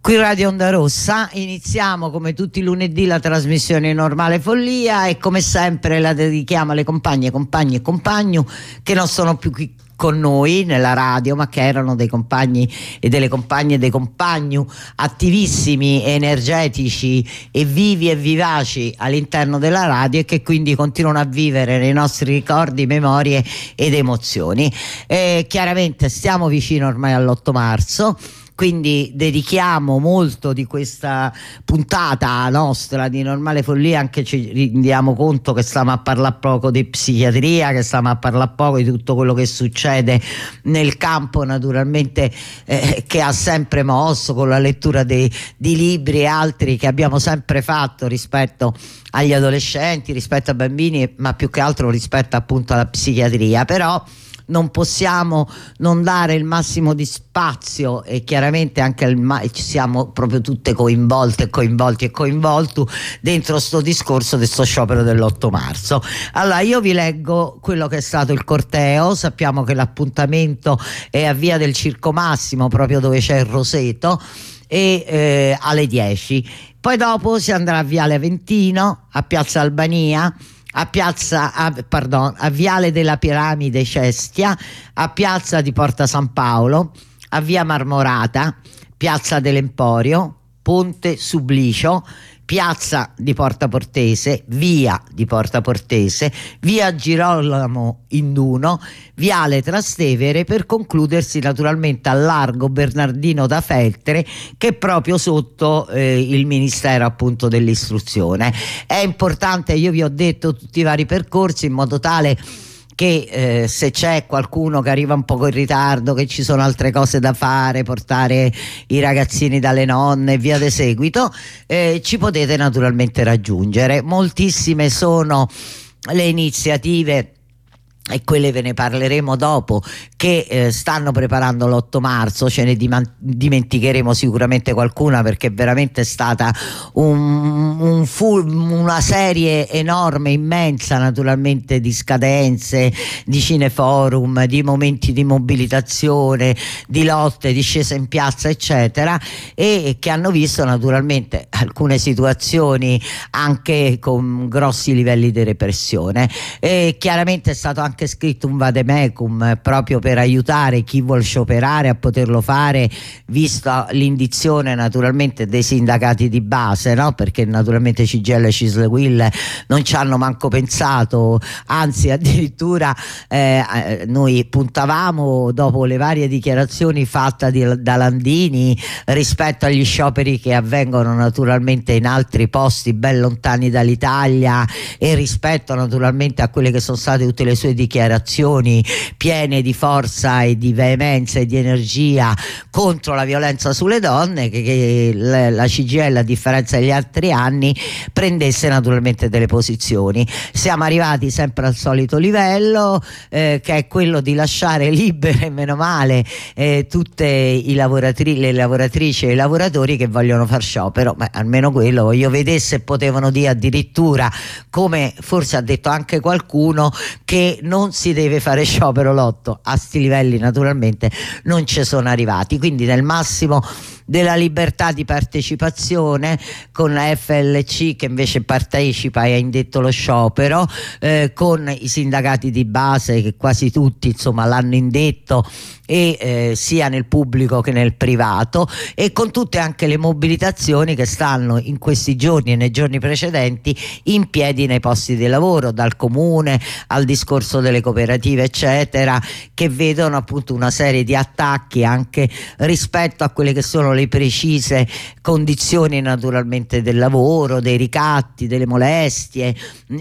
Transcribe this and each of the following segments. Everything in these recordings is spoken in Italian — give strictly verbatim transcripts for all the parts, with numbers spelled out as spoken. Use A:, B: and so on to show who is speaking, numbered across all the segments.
A: Qui Radio Onda Rossa, iniziamo come tutti i lunedì la trasmissione Normale Follia e come sempre la dedichiamo alle compagne, compagni e compagni che non sono più qui con noi nella radio, ma che erano dei compagni e delle compagne e dei compagni attivissimi, energetici e vivi e vivaci all'interno della radio e che quindi continuano a vivere nei nostri ricordi, memorie ed emozioni. E chiaramente stiamo vicino ormai all'otto marzo, quindi dedichiamo molto di questa puntata nostra di Normale Follia, anche ci rendiamo conto che stiamo a parlare poco di psichiatria, che stiamo a parlare poco di tutto quello che succede nel campo naturalmente eh, che ha sempre mosso con la lettura dei, di libri e altri che abbiamo sempre fatto rispetto agli adolescenti, rispetto ai bambini, ma più che altro rispetto appunto alla psichiatria. Però non possiamo non dare il massimo di spazio e chiaramente anche il ma- ci siamo proprio tutte coinvolte, coinvolti e coinvolti dentro sto discorso di sto sciopero dell'otto marzo. Allora io vi leggo quello che è stato il corteo. Sappiamo che l'appuntamento è a Via del Circo Massimo, proprio dove c'è il Roseto, e eh, alle dieci. Poi dopo si andrà a Viale Aventino, a Piazza Albania, a piazza a, pardon, a Viale della Piramide Cestia, a Piazza di Porta San Paolo, a Via Marmorata, Piazza dell'Emporio, Ponte Sublicio, Piazza di Porta Portese, Via di Porta Portese, Via Girolamo Induno, Viale Trastevere, per concludersi naturalmente al largo Bernardino da Feltre, che è proprio sotto eh, il Ministero appunto dell'istruzione. È importante, io vi ho detto tutti i vari percorsi in modo tale che eh, se c'è qualcuno che arriva un poco in ritardo, che ci sono altre cose da fare, portare i ragazzini dalle nonne e via de seguito, eh, ci potete naturalmente raggiungere. Moltissime sono le iniziative, e quelle ve ne parleremo dopo, che eh, stanno preparando l'otto marzo. Ce ne diman- dimenticheremo sicuramente qualcuna, perché veramente è stata un, un full, una serie enorme, immensa naturalmente, di scadenze, di cineforum, di momenti di mobilitazione, di lotte, di scese in piazza eccetera, e che hanno visto naturalmente alcune situazioni anche con grossi livelli di repressione. E chiaramente è stato anche scritto un vademecum proprio per aiutare chi vuol scioperare a poterlo fare, vista l'indizione naturalmente dei sindacati di base, no? Perché naturalmente C G I L e Cisl-Will non ci hanno manco pensato, anzi addirittura eh, noi puntavamo, dopo le varie dichiarazioni fatte di, da Landini rispetto agli scioperi che avvengono naturalmente in altri posti ben lontani dall'Italia, e rispetto naturalmente a quelle che sono state tutte le sue dichiarazioni piene di forza e di veemenza e di energia contro la violenza sulle donne, che, che la C G I L, a differenza degli altri anni, prendesse naturalmente delle posizioni. Siamo arrivati sempre al solito livello, eh, che è quello di lasciare libere, meno male, eh, tutte i lavoratri- le lavoratrici e i lavoratori che vogliono far sciopero. Ma almeno quello voglio vedere, se potevano dire addirittura, come forse ha detto anche qualcuno, che non si deve fare sciopero l'otto. A sti livelli naturalmente non ci sono arrivati, quindi nel massimo della libertà di partecipazione, con la F L C che invece partecipa e ha indetto lo sciopero, eh, con i sindacati di base che quasi tutti insomma l'hanno indetto, e eh, sia nel pubblico che nel privato, e con tutte anche le mobilitazioni che stanno in questi giorni e nei giorni precedenti in piedi nei posti di lavoro, dal comune al discorso delle cooperative eccetera, che vedono appunto una serie di attacchi anche rispetto a quelle che sono le precise condizioni naturalmente del lavoro, dei ricatti, delle molestie.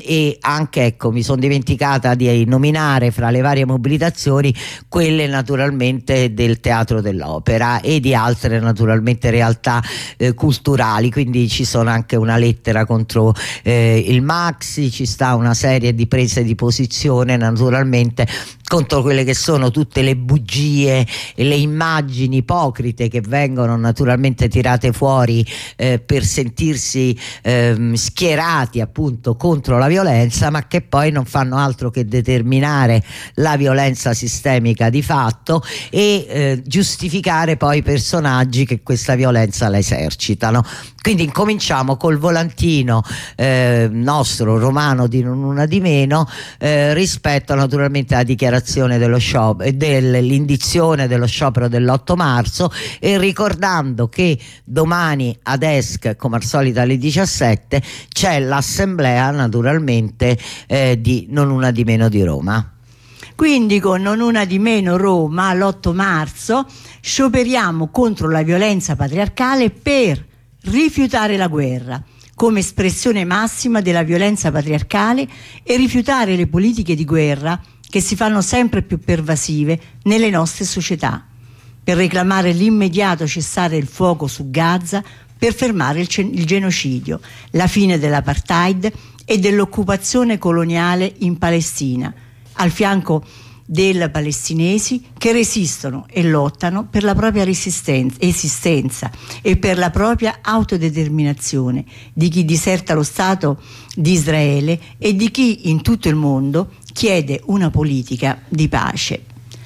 A: E anche, ecco, mi sono dimenticata di nominare fra le varie mobilitazioni quelle naturalmente del Teatro dell'Opera e di altre naturalmente realtà eh, culturali. Quindi ci sono anche una lettera contro eh, il Maxi, ci sta una serie di prese di posizione naturalmente contro quelle che sono tutte le bugie e le immagini ipocrite che vengono naturalmente tirate fuori eh, per sentirsi eh, schierati appunto contro la violenza, ma che poi non fanno altro che determinare la violenza sistemica di fatto e eh, giustificare poi i personaggi che questa violenza la esercitano. Quindi incominciamo col volantino eh, nostro romano di non una di meno eh, rispetto naturalmente alla dichiarazione dello sciopero, dell'indizione dello sciopero dell'otto marzo, e ricordando che domani ad Esc, come al solito alle diciassette, c'è l'assemblea naturalmente eh, di non una di meno di Roma.
B: Quindi con non una di meno Roma l'otto marzo scioperiamo contro la violenza patriarcale per rifiutare la guerra come espressione massima della violenza patriarcale e rifiutare le politiche di guerra che si fanno sempre più pervasive nelle nostre società, per reclamare l'immediato cessare il fuoco su Gaza, per fermare il, il genocidio, la fine dell'apartheid e dell'occupazione coloniale in Palestina, al fianco dei palestinesi che resistono e lottano per la propria esistenza e per la propria autodeterminazione, di chi diserta lo Stato di Israele e di chi in tutto il mondo chiede una politica di pace.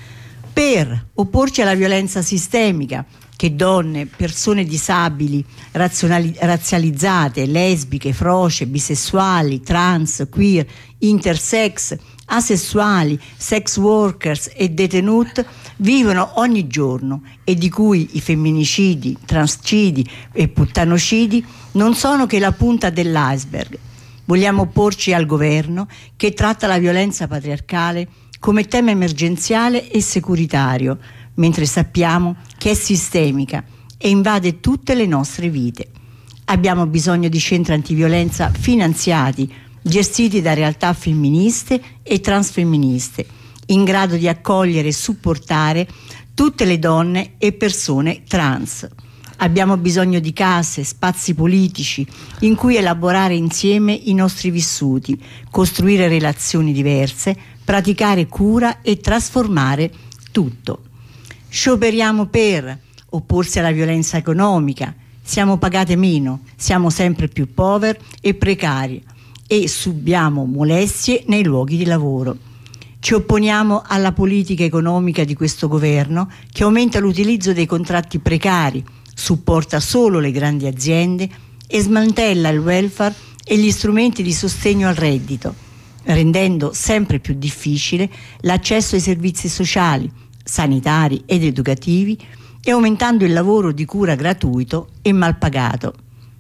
B: Per opporci alla violenza sistemica che donne, persone disabili, razzializzate, lesbiche, froce, bisessuali, trans, queer, intersex, asessuali, sex workers e detenuti vivono ogni giorno e di cui i femminicidi, transcidi e puttanocidi non sono che la punta dell'iceberg. Vogliamo opporci al governo che tratta la violenza patriarcale come tema emergenziale e securitario, mentre sappiamo che è sistemica e invade tutte le nostre vite. Abbiamo bisogno di centri antiviolenza finanziati, gestiti da realtà femministe e transfemministe, in grado di accogliere e supportare tutte le donne e persone trans. Abbiamo bisogno di case, spazi politici in cui elaborare insieme i nostri vissuti, costruire relazioni diverse, praticare cura e trasformare tutto. Scioperiamo per opporsi alla violenza economica. Siamo pagate meno, siamo sempre più poveri e precari e subiamo molestie nei luoghi di lavoro. Ci opponiamo alla politica economica di questo governo che aumenta l'utilizzo dei contratti precari, supporta solo le grandi aziende e smantella il welfare e gli strumenti di sostegno al reddito, rendendo sempre più difficile l'accesso ai servizi sociali, sanitari ed educativi e aumentando il lavoro di cura gratuito e mal pagato.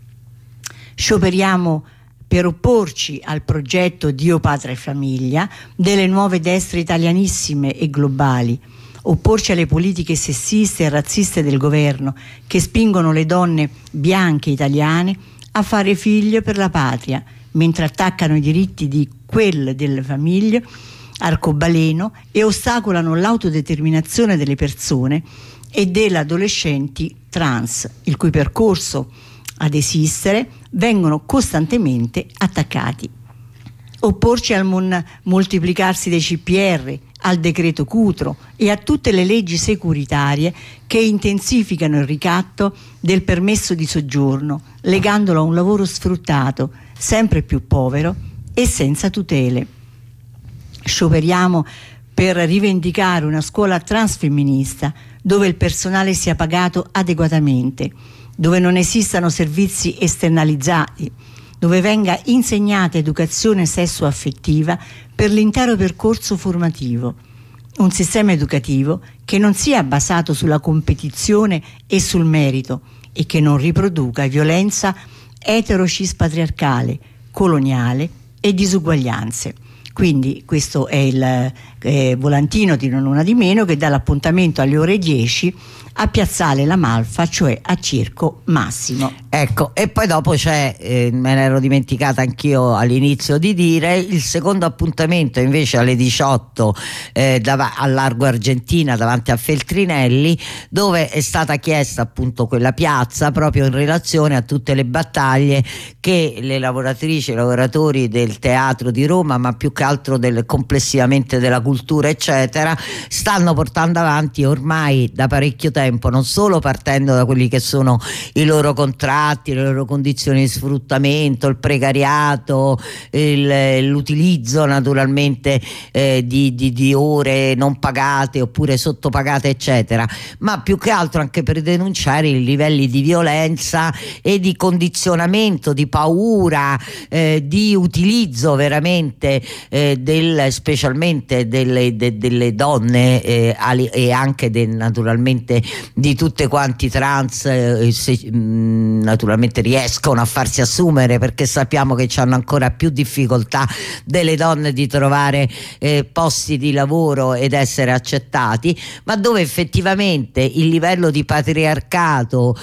B: Scioperiamo per opporci al progetto Dio, Patria e Famiglia delle nuove destre italianissime e globali, opporci alle politiche sessiste e razziste del governo che spingono le donne bianche italiane a fare figli per la patria, mentre attaccano i diritti di quelle delle famiglie arcobaleno e ostacolano l'autodeterminazione delle persone e delle adolescenti trans, il cui percorso ad esistere vengono costantemente attaccati. Opporci al mon- moltiplicarsi dei C P R, al decreto Cutro e a tutte le leggi securitarie che intensificano il ricatto del permesso di soggiorno, legandolo a un lavoro sfruttato, sempre più povero e senza tutele. Scioperiamo per rivendicare una scuola transfemminista dove il personale sia pagato adeguatamente, dove non esistano servizi esternalizzati, dove venga insegnata educazione sessuo-affettiva per l'intero percorso formativo. Un sistema educativo che non sia basato sulla competizione e sul merito e che non riproduca violenza etero-cis-patriarcale, coloniale e disuguaglianze. Quindi questo è il, eh, volantino di Non Una Di Meno, che dà l'appuntamento alle ore dieci a Piazzale La Malfa, cioè a Circo Massimo.
A: Ecco, e poi dopo c'è, eh, me ne ero dimenticata anch'io all'inizio di dire, il secondo appuntamento invece alle diciotto eh, dav- a Largo Argentina davanti a Feltrinelli, dove è stata chiesta appunto quella piazza proprio in relazione a tutte le battaglie che le lavoratrici e i lavoratori del teatro di Roma, ma più che altro del, complessivamente della cultura eccetera, stanno portando avanti ormai da parecchio tempo, non solo partendo da quelli che sono i loro contratti, le loro condizioni di sfruttamento, il precariato, il, l'utilizzo naturalmente eh, di, di, di ore non pagate oppure sottopagate eccetera, ma più che altro anche per denunciare i livelli di violenza e di condizionamento, di paura, eh, di utilizzo veramente eh, del, specialmente delle, de, delle donne eh, ali, e anche de, naturalmente di tutte quanti trans eh, se, mh, naturalmente riescono a farsi assumere, perché sappiamo che hanno ancora più difficoltà delle donne di trovare eh, posti di lavoro ed essere accettati, ma dove effettivamente il livello di patriarcato,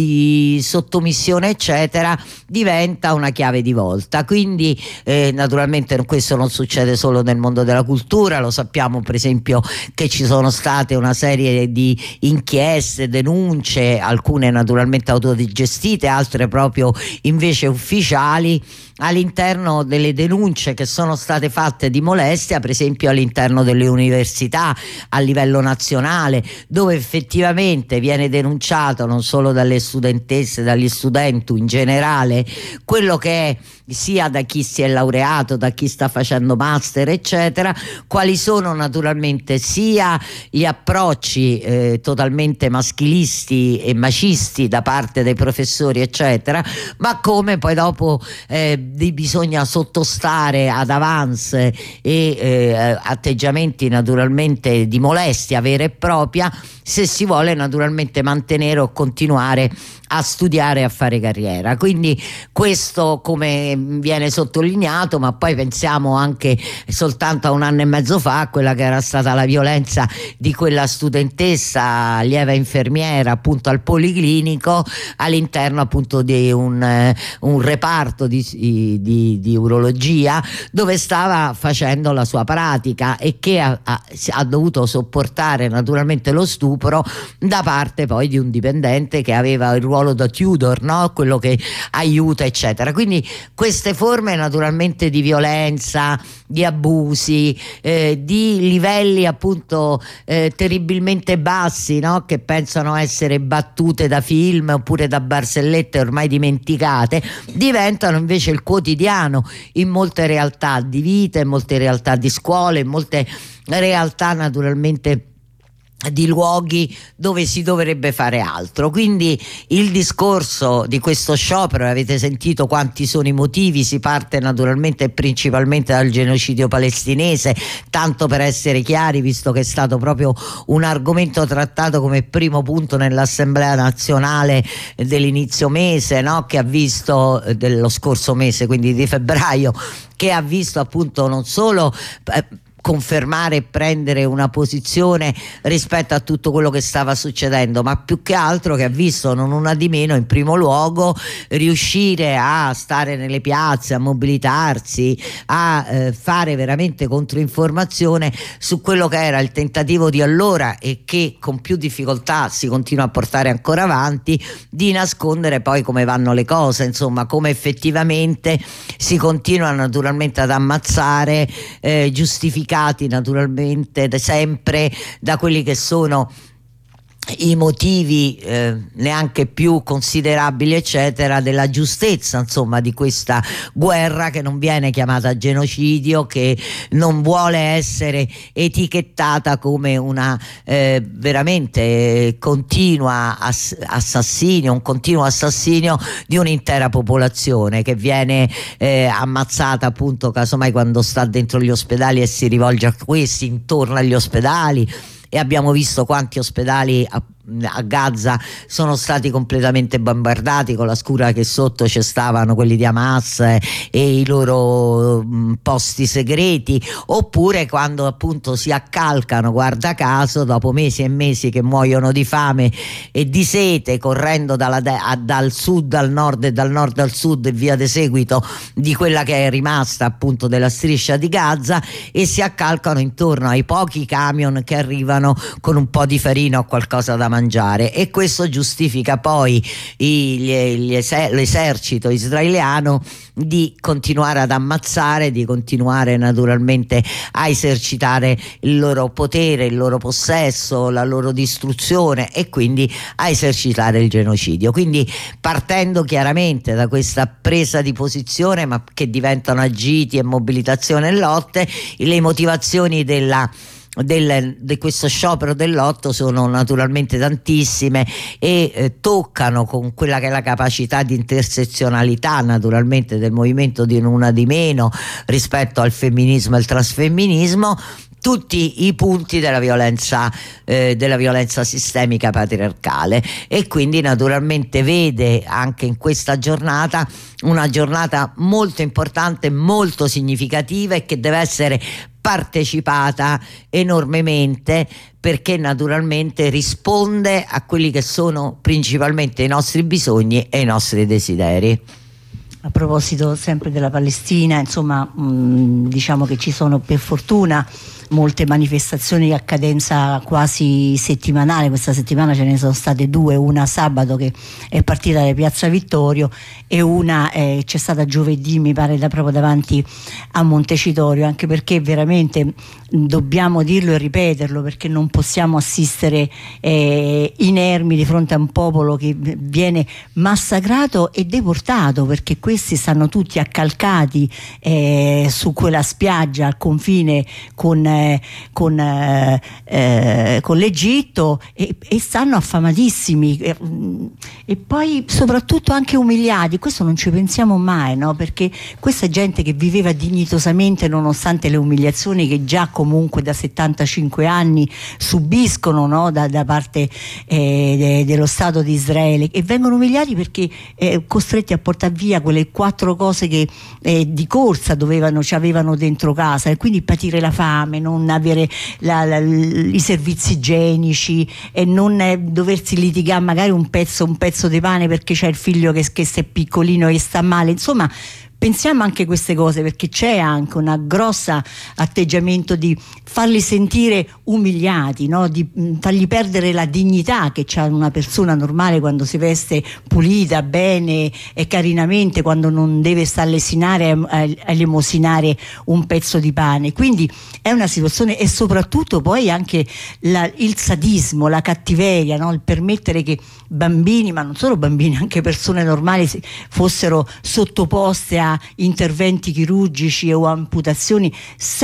A: di sottomissione eccetera diventa una chiave di volta. Quindi eh, naturalmente questo non succede solo nel mondo della cultura, lo sappiamo per esempio che ci sono state una serie di inchieste, denunce, alcune naturalmente autogestite, altre proprio invece ufficiali, all'interno delle denunce che sono state fatte di molestia, per esempio all'interno delle università a livello nazionale, dove effettivamente viene denunciato non solo dalle studentesse, dagli studenti in generale, quello che è sia da chi si è laureato, da chi sta facendo master eccetera, quali sono naturalmente sia gli approcci eh, totalmente maschilisti e macisti da parte dei professori eccetera, ma come poi dopo eh, bisogna sottostare ad avance e eh, atteggiamenti naturalmente di molestia vera e propria se si vuole naturalmente mantenere o continuare a studiare e a fare carriera. Quindi questo come viene sottolineato, ma poi pensiamo anche soltanto a un anno e mezzo fa a quella che era stata la violenza di quella studentessa lieve infermiera appunto al Policlinico all'interno appunto di un, eh, un reparto di, di, di urologia dove stava facendo la sua pratica e che ha, ha, ha dovuto sopportare naturalmente lo stupro da parte poi di un dipendente che aveva il ruolo da tutor, no? Quello che aiuta eccetera. Quindi queste forme naturalmente di violenza, di abusi, eh, di livelli appunto eh, terribilmente bassi, no? Che pensano essere battute da film oppure da barzellette ormai dimenticate, diventano invece il quotidiano in molte realtà di vita, in molte realtà di scuole, in molte realtà naturalmente di luoghi dove si dovrebbe fare altro. Quindi il discorso di questo sciopero, avete sentito quanti sono i motivi, si parte naturalmente e principalmente dal genocidio palestinese, tanto per essere chiari, visto che è stato proprio un argomento trattato come primo punto nell'Assemblea nazionale dell'inizio mese, no? Che ha visto dello scorso mese, quindi di febbraio, che ha visto appunto non solo eh, confermare e prendere una posizione rispetto a tutto quello che stava succedendo, ma più che altro che ha visto Non Una Di Meno in primo luogo riuscire a stare nelle piazze, a mobilitarsi, a eh, fare veramente controinformazione su quello che era il tentativo di allora e che con più difficoltà si continua a portare ancora avanti, di nascondere poi come vanno le cose, insomma come effettivamente si continua naturalmente ad ammazzare eh, giustificare naturalmente da sempre da quelli che sono i motivi eh, neanche più considerabili eccetera della giustezza insomma di questa guerra, che non viene chiamata genocidio, che non vuole essere etichettata come una eh, veramente continua ass- assassinio un continuo assassinio di un'intera popolazione che viene eh, ammazzata appunto casomai quando sta dentro gli ospedali e si rivolge a questi, intorno agli ospedali. E abbiamo visto quanti ospedali a Gaza sono stati completamente bombardati, con la scura che sotto ci stavano quelli di Hamas eh, e i loro mh, posti segreti, oppure quando appunto si accalcano, guarda caso, dopo mesi e mesi che muoiono di fame e di sete, correndo dalla de- a, dal sud al nord e dal nord al sud e via di seguito di quella che è rimasta appunto della striscia di Gaza, e si accalcano intorno ai pochi camion che arrivano con un po' di farina o qualcosa da mangiare, e questo giustifica poi i, gli, gli eser- l'esercito israeliano di continuare ad ammazzare, di continuare naturalmente a esercitare il loro potere, il loro possesso, la loro distruzione, e quindi a esercitare il genocidio. Quindi partendo chiaramente da questa presa di posizione, ma che diventano agiti e mobilitazione e lotte, le motivazioni della Del, di questo sciopero del lotto sono naturalmente tantissime e eh, toccano con quella che è la capacità di intersezionalità naturalmente del movimento di Una di Meno rispetto al femminismo e al trasfemminismo, tutti i punti della violenza eh, della violenza sistemica patriarcale, e quindi naturalmente vede anche in questa giornata una giornata molto importante, molto significativa, e che deve essere partecipata enormemente, perché naturalmente risponde a quelli che sono principalmente i nostri bisogni e i nostri desideri.
B: A proposito sempre della Palestina, insomma, mh, diciamo che ci sono per fortuna molte manifestazioni a cadenza quasi settimanale. Questa settimana ce ne sono state due, una sabato che è partita da Piazza Vittorio e una eh, c'è stata giovedì, mi pare, da proprio davanti a Montecitorio, anche perché veramente dobbiamo dirlo e ripeterlo, perché non possiamo assistere eh, inermi di fronte a un popolo che viene massacrato e deportato, perché questi stanno tutti accalcati eh, su quella spiaggia al confine con eh, con, eh, eh, con l'Egitto, e, e stanno affamatissimi e, e poi soprattutto anche umiliati. Questo non ci pensiamo mai, no? Perché questa gente che viveva dignitosamente nonostante le umiliazioni che già comunque da settantacinque anni subiscono, no? da, da parte eh, de, dello Stato di Israele, e vengono umiliati perché eh, costretti a portare via quelle quattro cose che eh, di corsa dovevano, ci avevano dentro casa, e quindi patire la fame, non avere la, la, i servizi igienici, e non eh, doversi litigare magari un pezzo, un pezzo di pane perché c'è il figlio che, che è piccolino e sta male. Insomma, pensiamo anche a queste cose, perché c'è anche un grosso atteggiamento di farli sentire umiliati, no? Di mh, fargli perdere la dignità che ha una persona normale quando si veste pulita, bene e carinamente, quando non deve stare a lesinare a elemosinare un pezzo di pane. Quindi è una situazione, e soprattutto poi anche la, il sadismo, la cattiveria, no? Il permettere che bambini, ma non solo bambini, anche persone normali fossero sottoposte a interventi chirurgici o amputazioni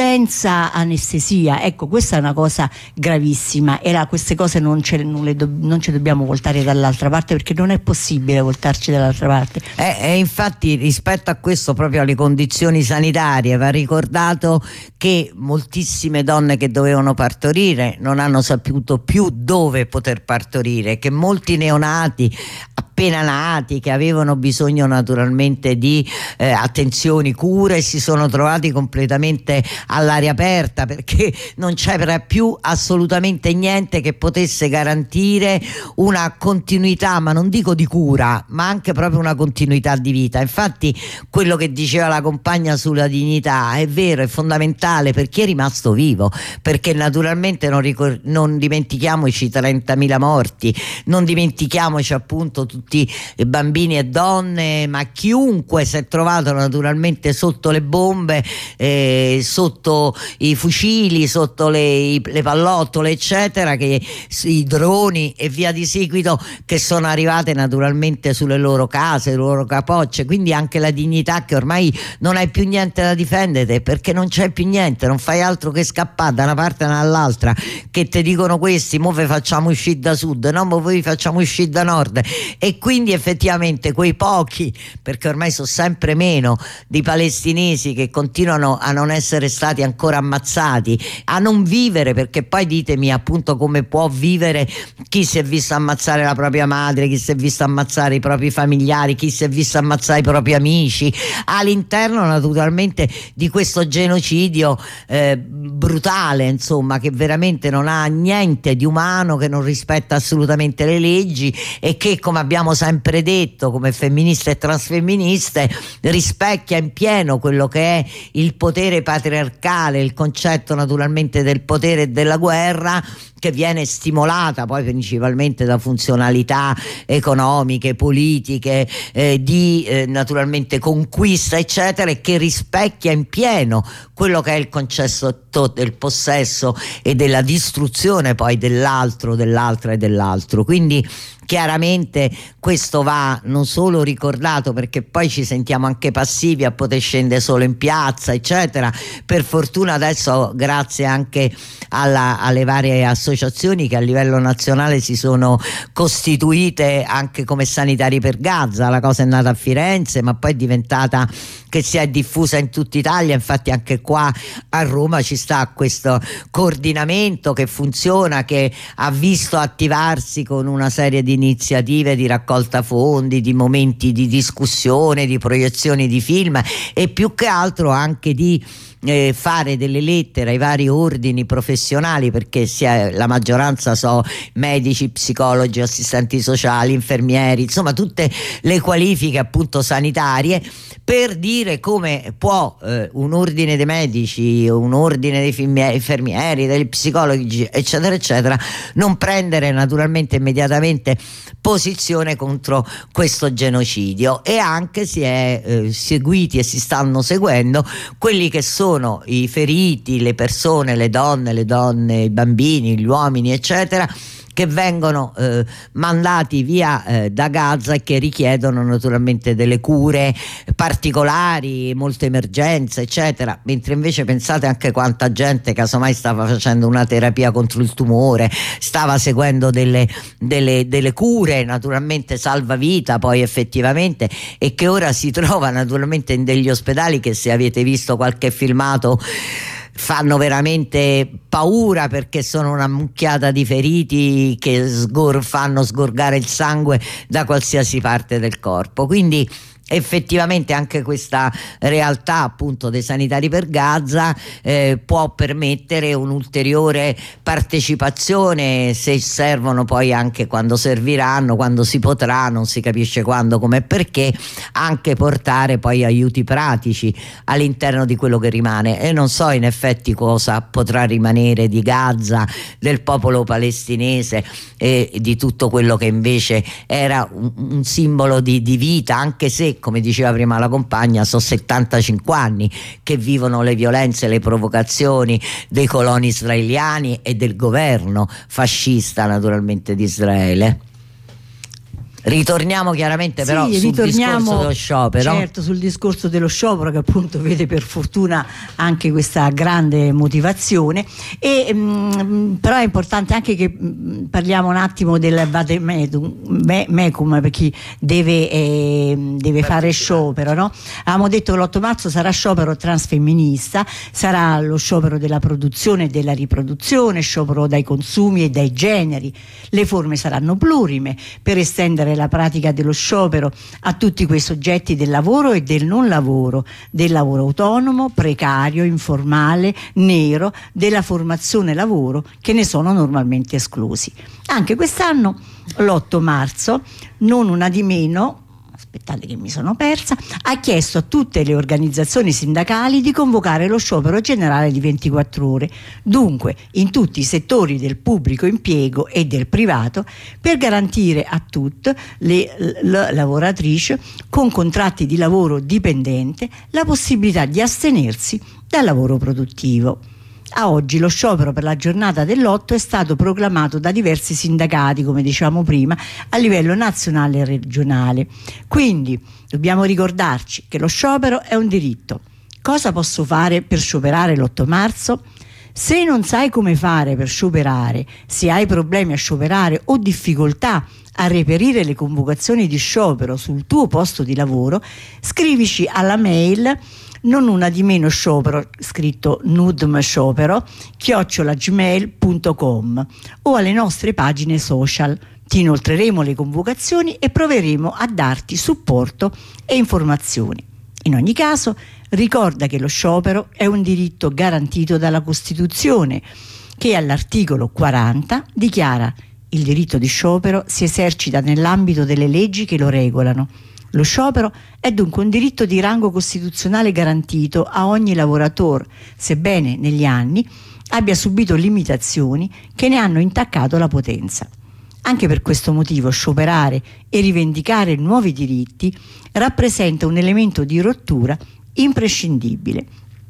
B: senza anestesia. Ecco, questa è una cosa gravissima, e la, queste cose non ce, non, le do, non ci dobbiamo voltare dall'altra parte, perché non è possibile voltarci dall'altra parte.
A: E eh, eh, infatti rispetto a questo, proprio alle condizioni sanitarie, va ricordato che moltissime donne che dovevano partorire non hanno saputo più dove poter partorire, che molti neonati appena nati, che avevano bisogno naturalmente di eh, attenzioni, cure, si sono trovati completamente all'aria aperta, perché non c'era più assolutamente niente che potesse garantire una continuità, ma non dico di cura, ma anche proprio una continuità di vita. Infatti quello che diceva la compagna sulla dignità è vero, è fondamentale per chi è rimasto vivo, perché naturalmente non, ricor- non dimentichiamoci trentamila morti, non dimentichiamoci appunto tutti i bambini e donne, ma chiunque si è trovato naturalmente sotto le bombe, eh, sotto i fucili, sotto le, le pallottole eccetera, che, i droni e via di seguito, che sono arrivate naturalmente sulle loro case, le loro capocce. Quindi anche la dignità, che ormai non hai più niente da difendere, perché non c'è più niente, non fai altro che scappare da una parte e dall'altra, che ti dicono questi: mo vi facciamo uscire da sud, no, mo vi facciamo uscire da nord, e e quindi effettivamente quei pochi, perché ormai sono sempre meno, di palestinesi che continuano a non essere stati ancora ammazzati, a non vivere, perché poi ditemi appunto come può vivere chi si è visto ammazzare la propria madre, chi si è visto ammazzare i propri familiari, chi si è visto ammazzare i propri amici, all'interno naturalmente di questo genocidio eh, brutale, insomma, che veramente non ha niente di umano, che non rispetta assolutamente le leggi e che, come abbiamo sempre detto come femministe e transfemministe, rispecchia in pieno quello che è il potere patriarcale, il concetto naturalmente del potere e della guerra, che viene stimolata poi principalmente da funzionalità economiche, politiche, eh, di eh, naturalmente conquista eccetera, e che rispecchia in pieno quello che è il concetto del possesso e della distruzione poi dell'altro, dell'altra e dell'altro. Quindi chiaramente questo va non solo ricordato, perché poi ci sentiamo anche passivi a poter scendere solo in piazza eccetera. Per fortuna adesso, grazie anche alla, alle varie associazioni che a livello nazionale si sono costituite anche come Sanitari per Gaza, la cosa è nata a Firenze ma poi è diventata che si è diffusa in tutta Italia, infatti anche qua a Roma ci sta questo coordinamento che funziona, che ha visto attivarsi con una serie di iniziative di raccolta fondi, di momenti di discussione, di proiezioni di film e più che altro anche di Eh, fare delle lettere ai vari ordini professionali, perché sia la maggioranza so medici, psicologi, assistenti sociali, infermieri, insomma tutte le qualifiche appunto sanitarie, per dire come può eh, un ordine dei medici, un ordine dei infermieri, degli psicologi eccetera eccetera non prendere naturalmente immediatamente posizione contro questo genocidio. E anche si è eh, seguiti e si stanno seguendo quelli che sono i feriti, le persone, le donne, le donne, i bambini, gli uomini eccetera, che vengono eh, mandati via eh, da Gaza e che richiedono naturalmente delle cure particolari, molte emergenze eccetera, mentre invece pensate anche quanta gente casomai stava facendo una terapia contro il tumore, stava seguendo delle, delle, delle cure naturalmente salvavita poi effettivamente, e che ora si trova naturalmente in degli ospedali che, se avete visto qualche filmato, fanno veramente paura, perché sono una mucchiata di feriti che sgor- fanno sgorgare il sangue da qualsiasi parte del corpo. Quindi effettivamente anche questa realtà appunto dei Sanitari per Gaza eh, può permettere un'ulteriore partecipazione, se servono, poi anche quando serviranno, quando si potrà, non si capisce quando, come e perché, anche portare poi aiuti pratici all'interno di quello che rimane. E non so in effetti cosa potrà rimanere di Gaza, del popolo palestinese e di tutto quello che invece era un, un simbolo di, di vita, anche se, come diceva prima la compagna, sono settantacinque anni che vivono le violenze, le provocazioni dei coloni israeliani e del governo fascista naturalmente di Israele. Ritorniamo chiaramente sì, però sul discorso dello sciopero.
B: Certo, sul discorso dello sciopero, che appunto vede per fortuna anche questa grande motivazione. E, mh, però è importante anche che mh, parliamo un attimo del vademecum per chi deve, eh, deve fare sciopero, no? Avevamo detto che l'otto marzo sarà sciopero transfemminista, sarà lo sciopero della produzione e della riproduzione, sciopero dai consumi e dai generi. Le forme saranno plurime per estendere la pratica dello sciopero a tutti quei soggetti del lavoro e del non lavoro, del lavoro autonomo, precario, informale, nero, della formazione lavoro, che ne sono normalmente esclusi. Anche quest'anno l'otto marzo, non una di meno, aspettate che mi sono persa, ha chiesto a tutte le organizzazioni sindacali di convocare lo sciopero generale di ventiquattro ore, dunque in tutti i settori del pubblico impiego e del privato, per garantire a tutte le, le lavoratrici con contratti di lavoro dipendente la possibilità di astenersi dal lavoro produttivo. A oggi lo sciopero per la giornata dell'otto è stato proclamato da diversi sindacati, come dicevamo prima, a livello nazionale e regionale. Quindi dobbiamo ricordarci che lo sciopero è un diritto. Cosa posso fare per scioperare l'otto marzo? Se non sai come fare per scioperare, se hai problemi a scioperare o difficoltà a reperire le convocazioni di sciopero sul tuo posto di lavoro, scrivici alla mail non una di meno sciopero, scritto nudm sciopero, chiocciola gmail punto com, o alle nostre pagine social. Ti inoltreremo le convocazioni e proveremo a darti supporto e informazioni. In ogni caso, ricorda che lo sciopero è un diritto garantito dalla Costituzione, che all'articolo quaranta dichiara: il diritto di sciopero si esercita nell'ambito delle leggi che lo regolano. Lo sciopero è dunque un diritto di rango costituzionale garantito a ogni lavoratore, sebbene negli anni abbia subito limitazioni che ne hanno intaccato la potenza. Anche per questo motivo scioperare e rivendicare nuovi diritti rappresenta un elemento di rottura imprescindibile.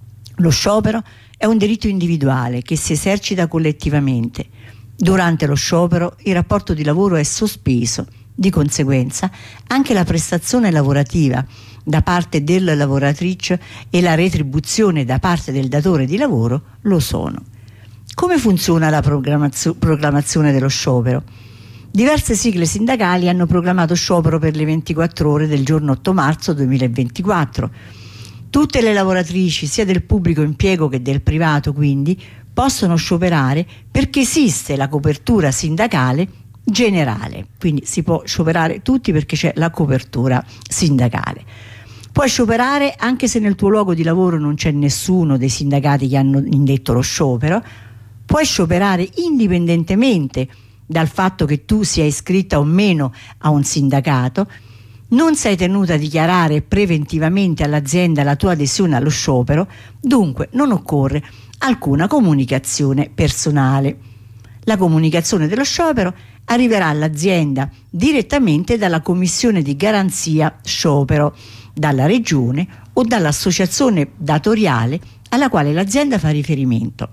B: Lo sciopero è un diritto individuale che si esercita collettivamente. Durante lo sciopero il rapporto di lavoro è sospeso, di conseguenza anche la prestazione lavorativa da parte della lavoratrice e la retribuzione da parte del datore di lavoro lo sono. Come funziona la programmazio- proclamazione dello sciopero? Diverse sigle sindacali hanno proclamato sciopero per le ventiquattro ore del giorno otto marzo duemilaventiquattro. Tutte le lavoratrici, sia del pubblico impiego che del privato, quindi, possono scioperare perché esiste la copertura sindacale generale. Quindi si può scioperare tutti perché c'è la copertura sindacale. Puoi scioperare anche se nel tuo luogo di lavoro non c'è nessuno dei sindacati che hanno indetto lo sciopero. Puoi scioperare indipendentemente dal fatto che tu sia iscritta o meno a un sindacato. Non sei tenuta a dichiarare preventivamente all'azienda la tua adesione allo sciopero, dunque non occorre alcuna comunicazione personale. La comunicazione dello sciopero arriverà all'azienda direttamente dalla commissione di garanzia sciopero, dalla regione o dall'associazione datoriale alla quale l'azienda fa riferimento.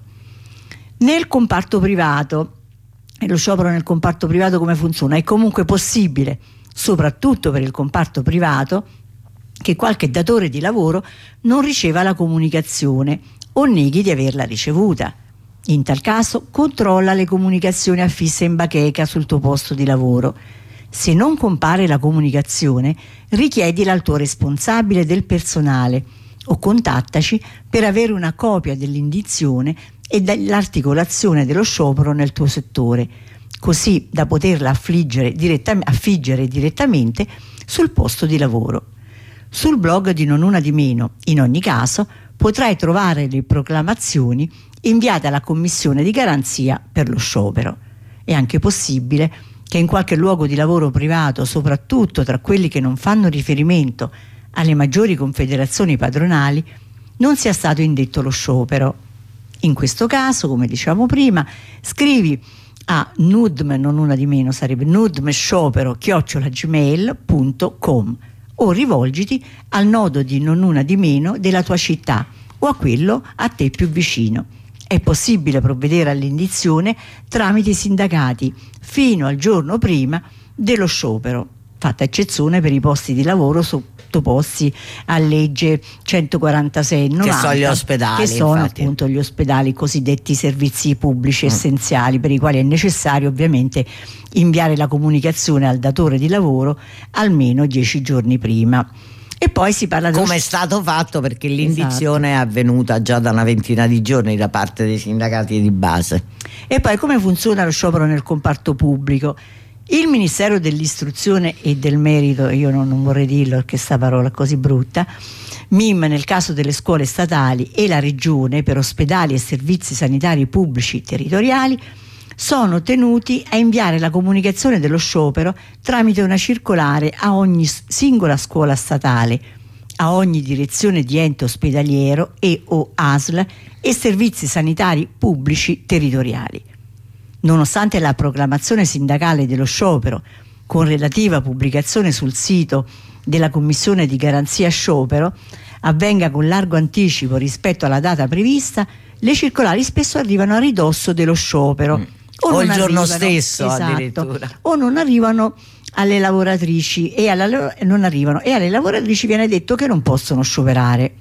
B: Nel comparto privato, e lo sciopero nel comparto privato come funziona? È comunque possibile, soprattutto per il comparto privato, che qualche datore di lavoro non riceva la comunicazione o neghi di averla ricevuta. In tal caso controlla le comunicazioni affisse in bacheca sul tuo posto di lavoro. Se non compare la comunicazione, richiedila al tuo responsabile del personale o contattaci per avere una copia dell'indizione e dell'articolazione dello sciopero nel tuo settore, così da poterla affliggere, diretta, affiggere direttamente sul posto di lavoro. Sul blog di Non Una di Meno, in ogni caso, potrai trovare le proclamazioni inviate alla commissione di garanzia per lo sciopero. È anche possibile che in qualche luogo di lavoro privato, soprattutto tra quelli che non fanno riferimento alle maggiori confederazioni padronali, non sia stato indetto lo sciopero. In questo caso, come dicevamo prima, scrivi a nudm, non una di meno, sarebbe nudmsciopero chiocciola gmail punto com o rivolgiti al nodo di Non Una di Meno della tua città o a quello a te più vicino. È possibile provvedere all'indizione tramite i sindacati fino al giorno prima dello sciopero, fatta eccezione per i posti di lavoro sottoposti a legge centoquarantasei novanta,
A: che sono gli ospedali,
B: che sono
A: infatti.
B: appunto gli ospedali, cosiddetti servizi pubblici mm. essenziali, per i quali è necessario ovviamente inviare la comunicazione al datore di lavoro almeno dieci giorni prima. E poi si parla dello
A: come è stato fatto, perché l'indizione esatto. è avvenuta già da una ventina di giorni da parte dei sindacati di base.
B: E poi come funziona lo sciopero nel comparto pubblico? Il Ministero dell'Istruzione e del Merito, io non, non vorrei dirlo perché sta parola è così brutta, M I M nel caso delle scuole statali e la Regione per ospedali e servizi sanitari pubblici territoriali sono tenuti a inviare la comunicazione dello sciopero tramite una circolare a ogni singola scuola statale, a ogni direzione di ente ospedaliero e o A S L e servizi sanitari pubblici territoriali. Nonostante la proclamazione sindacale dello sciopero con relativa pubblicazione sul sito della Commissione di Garanzia Sciopero avvenga con largo anticipo rispetto alla data prevista, le circolari spesso arrivano a ridosso dello sciopero. Mm.
A: O, o il giorno
B: arrivano,
A: stesso
B: esatto,
A: addirittura.
B: O non arrivano alle lavoratrici e, alla, non arrivano, e alle lavoratrici viene detto che non possono scioperare.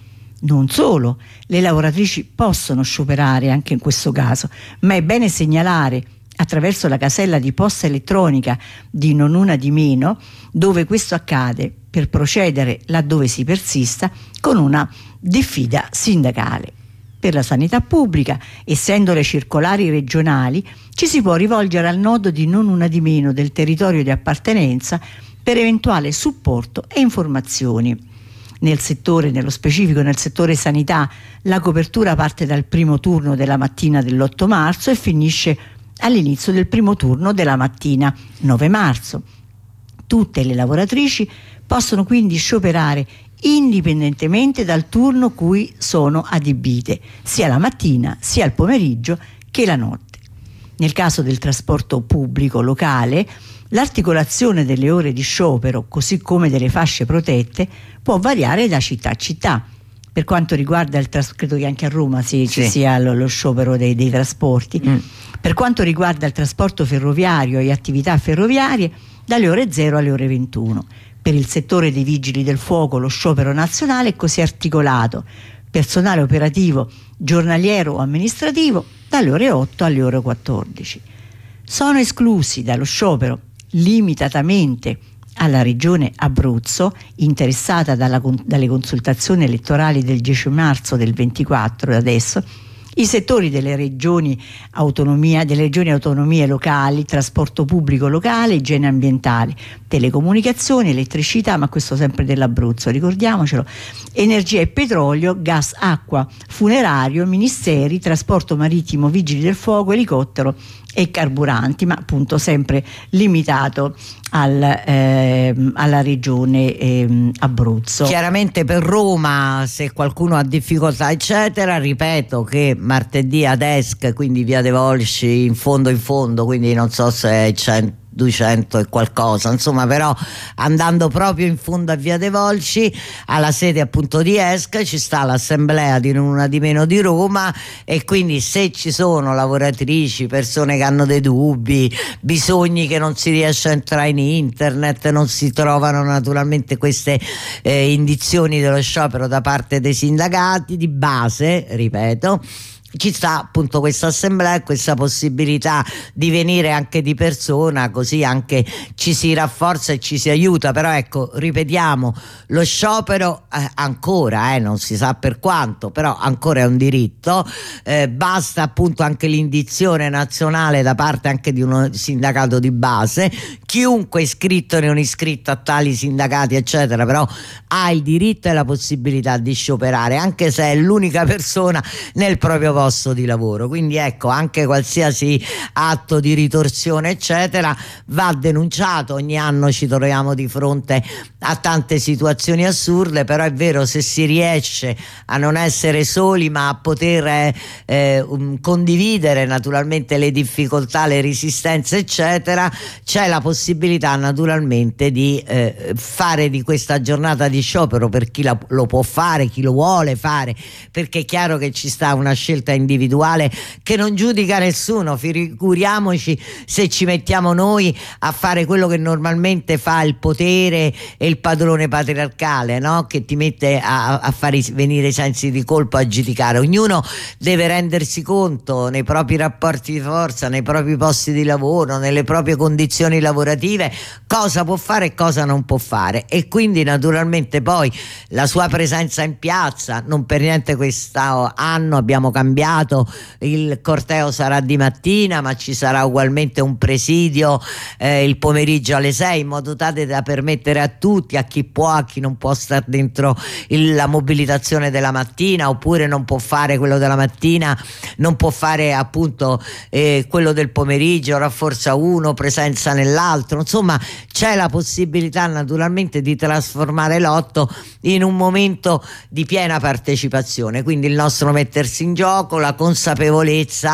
B: Non solo, le lavoratrici possono scioperare anche in questo caso, ma è bene segnalare attraverso la casella di posta elettronica di Non Una Di Meno, dove questo accade, per procedere laddove si persista con una diffida sindacale. Per la sanità pubblica, essendo le circolari regionali, ci si può rivolgere al nodo di Non Una Di Meno del territorio di appartenenza per eventuale supporto e informazioni. Nel settore, nello specifico nel settore sanità, la copertura parte dal primo turno della mattina dell'otto marzo e finisce all'inizio del primo turno della mattina nove marzo. Tutte le lavoratrici possono quindi scioperare indipendentemente dal turno cui sono adibite, sia la mattina, sia il pomeriggio che la notte. Nel caso del trasporto pubblico locale, l'articolazione delle ore di sciopero, così come delle fasce protette, può variare da città a città. Per quanto riguarda il trasporto, credo che anche a Roma si, sì. ci sia lo, lo sciopero dei, dei trasporti. Mm. Per quanto riguarda il trasporto ferroviario e attività ferroviarie, dalle ore zero alle ore ventuno. Per il settore dei vigili del fuoco lo sciopero nazionale è così articolato: personale operativo giornaliero o amministrativo dalle ore otto alle ore quattordici. Sono esclusi dallo sciopero limitatamente alla regione Abruzzo, interessata dalla, dalle consultazioni elettorali del dieci marzo del ventiquattro, adesso, i settori delle regioni autonomia, delle regioni autonomie locali, trasporto pubblico locale, igiene ambientale, telecomunicazioni, elettricità, ma questo sempre dell'Abruzzo, ricordiamocelo, energia e petrolio, gas, acqua, funerario, ministeri, trasporto marittimo, vigili del fuoco, elicottero e carburanti, ma appunto sempre limitato al, eh, alla regione eh, Abruzzo.
A: Chiaramente per Roma, se qualcuno ha difficoltà eccetera, ripeto che martedì ad Esc, quindi via De Volsci, in fondo in fondo, quindi non so se è cento duecento e qualcosa, insomma, però andando proprio in fondo a via De Volsci, alla sede appunto di Esc, ci sta l'assemblea di Non Una Di Meno di Roma, e quindi se ci sono lavoratrici, persone che hanno dei dubbi, bisogni che non si riesce a entrare in internet, non si trovano naturalmente queste eh, indizioni dello sciopero da parte dei sindacati di base, ripeto, ci sta appunto questa assemblea e questa possibilità di venire anche di persona, così anche ci si rafforza e ci si aiuta. Però ecco, ripetiamo, lo sciopero eh, ancora, eh, non si sa per quanto, però ancora è un diritto, eh, basta appunto anche l'indizione nazionale da parte anche di uno sindacato di base. Chiunque iscritto e non iscritto a tali sindacati eccetera, però ha il diritto e la possibilità di scioperare, anche se è l'unica persona nel proprio posto di lavoro. Quindi ecco, anche qualsiasi atto di ritorsione eccetera va denunciato. Ogni anno ci troviamo di fronte a tante situazioni assurde, però è vero, se si riesce a non essere soli ma a poter eh, um, condividere naturalmente le difficoltà, le resistenze eccetera, c'è la possibilità naturalmente di eh, fare di questa giornata di sciopero, per chi la, lo può fare, chi lo vuole fare, perché è chiaro che ci sta una scelta individuale che non giudica nessuno. Figuriamoci se ci mettiamo noi a fare quello che normalmente fa il potere e il padrone patriarcale, no? Che ti mette a, a fare venire i sensi di colpa, a giudicare. Ognuno deve rendersi conto nei propri rapporti di forza, nei propri posti di lavoro, nelle proprie condizioni lavorative, cosa può fare e cosa non può fare, e quindi naturalmente poi la sua presenza in piazza. Non per niente quest'anno abbiamo cambiato, il corteo sarà di mattina ma ci sarà ugualmente un presidio eh, il pomeriggio alle sei, in modo tale da permettere a tutti, a chi può, a chi non può stare dentro il, la mobilitazione della mattina, oppure non può fare quello della mattina, non può fare appunto eh, quello del pomeriggio, rafforza uno, presenza nell'altro, insomma c'è la possibilità naturalmente di trasformare l'otto in un momento di piena partecipazione. Quindi il nostro mettersi in gioco, la consapevolezza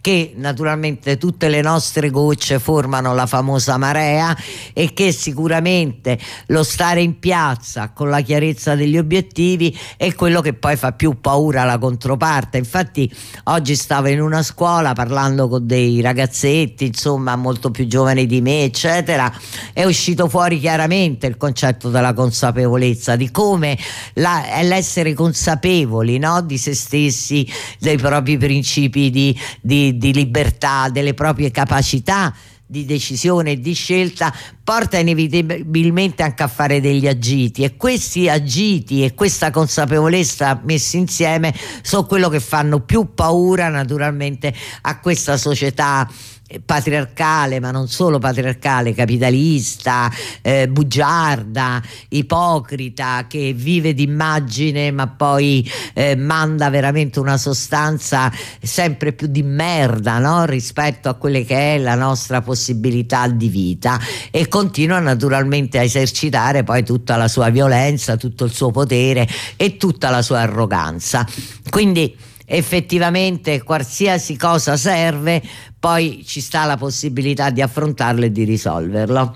A: che naturalmente tutte le nostre gocce formano la famosa marea e che sicuramente lo stare in piazza con la chiarezza degli obiettivi è quello che poi fa più paura alla controparte. Infatti oggi stavo in una scuola parlando con dei ragazzetti, insomma molto più giovani di me, eccetera, è uscito fuori chiaramente il concetto della consapevolezza, di come la, è l'essere consapevoli, no? Di se stessi, dei propri principi di, di, di libertà, delle proprie capacità di decisione e di scelta, porta inevitabilmente anche a fare degli agiti, e questi agiti e questa consapevolezza messi insieme sono quello che fanno più paura naturalmente a questa società patriarcale, ma non solo patriarcale, capitalista, eh, bugiarda, ipocrita, che vive d'immagine ma poi eh, manda veramente una sostanza sempre più di merda, no? Rispetto a quelle che è la nostra possibilità di vita, e continua naturalmente a esercitare poi tutta la sua violenza, tutto il suo potere e tutta la sua arroganza. Quindi effettivamente qualsiasi cosa serve, poi ci sta la possibilità di affrontarlo e di risolverlo.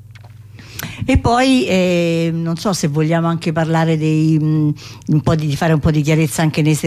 B: E poi eh, non so se vogliamo anche parlare dei, mh, un po' di, di fare un po' di chiarezza anche nei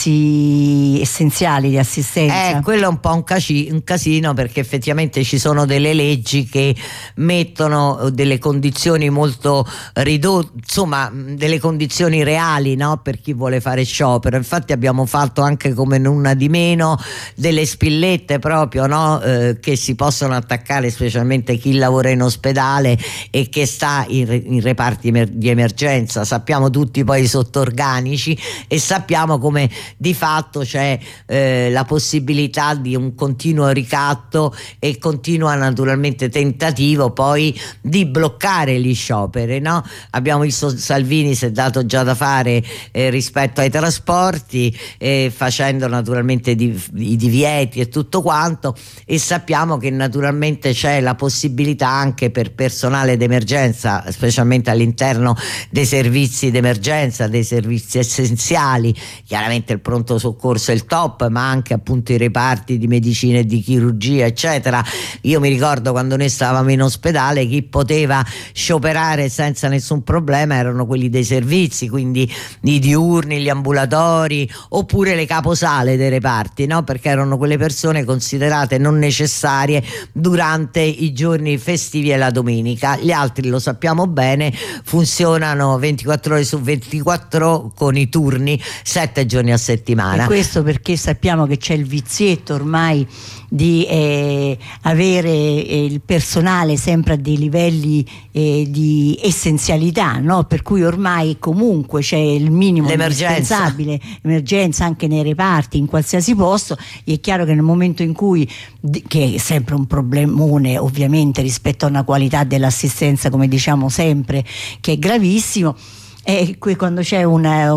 B: servizi essenziali di assistenza.
A: Eh, quello è un po' un, caci, un casino, perché effettivamente ci sono delle leggi che mettono delle condizioni molto ridotte, insomma delle condizioni reali, no? Per chi vuole fare sciopero. Infatti abbiamo fatto anche, come una di meno, delle spillette proprio, no? Eh, che si possono attaccare specialmente chi lavora in ospedale e che sta in, in reparti emer- di emergenza. Sappiamo tutti poi i sottorganici, e sappiamo come di fatto c'è eh, la possibilità di un continuo ricatto e continuo naturalmente tentativo poi di bloccare gli scioperi, no? Abbiamo visto Salvini si è dato già da fare eh, rispetto ai trasporti, eh, facendo naturalmente di, i divieti e tutto quanto, e sappiamo che naturalmente c'è la possibilità anche per personale d'emergenza, specialmente all'interno dei servizi d'emergenza, dei servizi essenziali, chiaramente il pronto soccorso è il top, ma anche appunto i reparti di medicina e di chirurgia, eccetera. Io mi ricordo quando noi stavamo in ospedale, chi poteva scioperare senza nessun problema erano quelli dei servizi, quindi i diurni, gli ambulatori, oppure le caposale dei reparti, no? Perché erano quelle persone considerate non necessarie durante i giorni festivi e la domenica. Gli altri, lo sappiamo bene, funzionano ventiquattro ore su ventiquattro con i turni sette giorni a settimana.
B: E questo perché sappiamo che c'è il vizietto ormai di eh, avere eh, il personale sempre a dei livelli eh, di essenzialità, no? Per cui ormai comunque c'è il minimo indispensabile, emergenza anche nei reparti, in qualsiasi posto. È chiaro che nel momento in cui, che è sempre un problemone ovviamente rispetto a una qualità dell'assistenza, come diciamo sempre, che è gravissimo, e qui quando c'è una,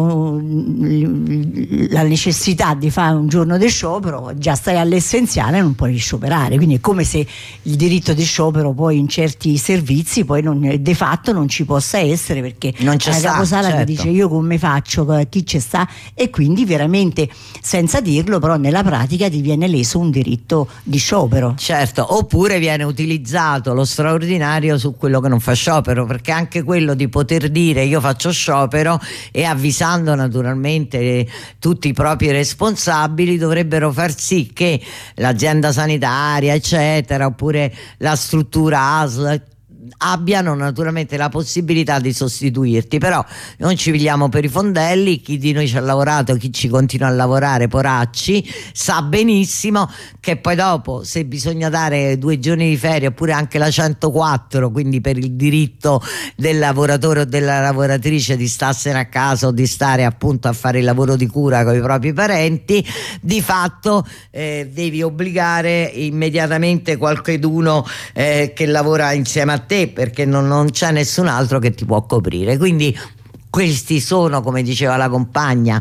B: un, la necessità di fare un giorno di sciopero, già stai all'essenziale, non puoi scioperare, quindi è come se il diritto di sciopero poi in certi servizi poi non, de fatto non ci possa essere, perché
A: non c'è
B: la caposala
A: certo.
B: Che dice io come faccio, chi c'è sta, e quindi veramente senza dirlo però nella pratica ti viene leso un diritto di sciopero.
A: Certo, oppure viene utilizzato lo straordinario su quello che non fa sciopero, perché anche quello di poter dire io faccio sciopero e avvisando naturalmente tutti i propri responsabili dovrebbero far sì che l'azienda sanitaria eccetera, oppure la struttura A S L abbiano naturalmente la possibilità di sostituirti. Però non ci pigliamo per i fondelli, chi di noi ci ha lavorato, chi ci continua a lavorare, poracci, sa benissimo che poi dopo, se bisogna dare due giorni di ferie oppure anche la centoquattro, quindi per il diritto del lavoratore o della lavoratrice di starsene a casa o di stare appunto a fare il lavoro di cura con i propri parenti, di fatto eh, devi obbligare immediatamente qualcheduno eh, che lavora insieme a te, perché non, non c'è nessun altro che ti può coprire. Quindi questi sono, come diceva la compagna,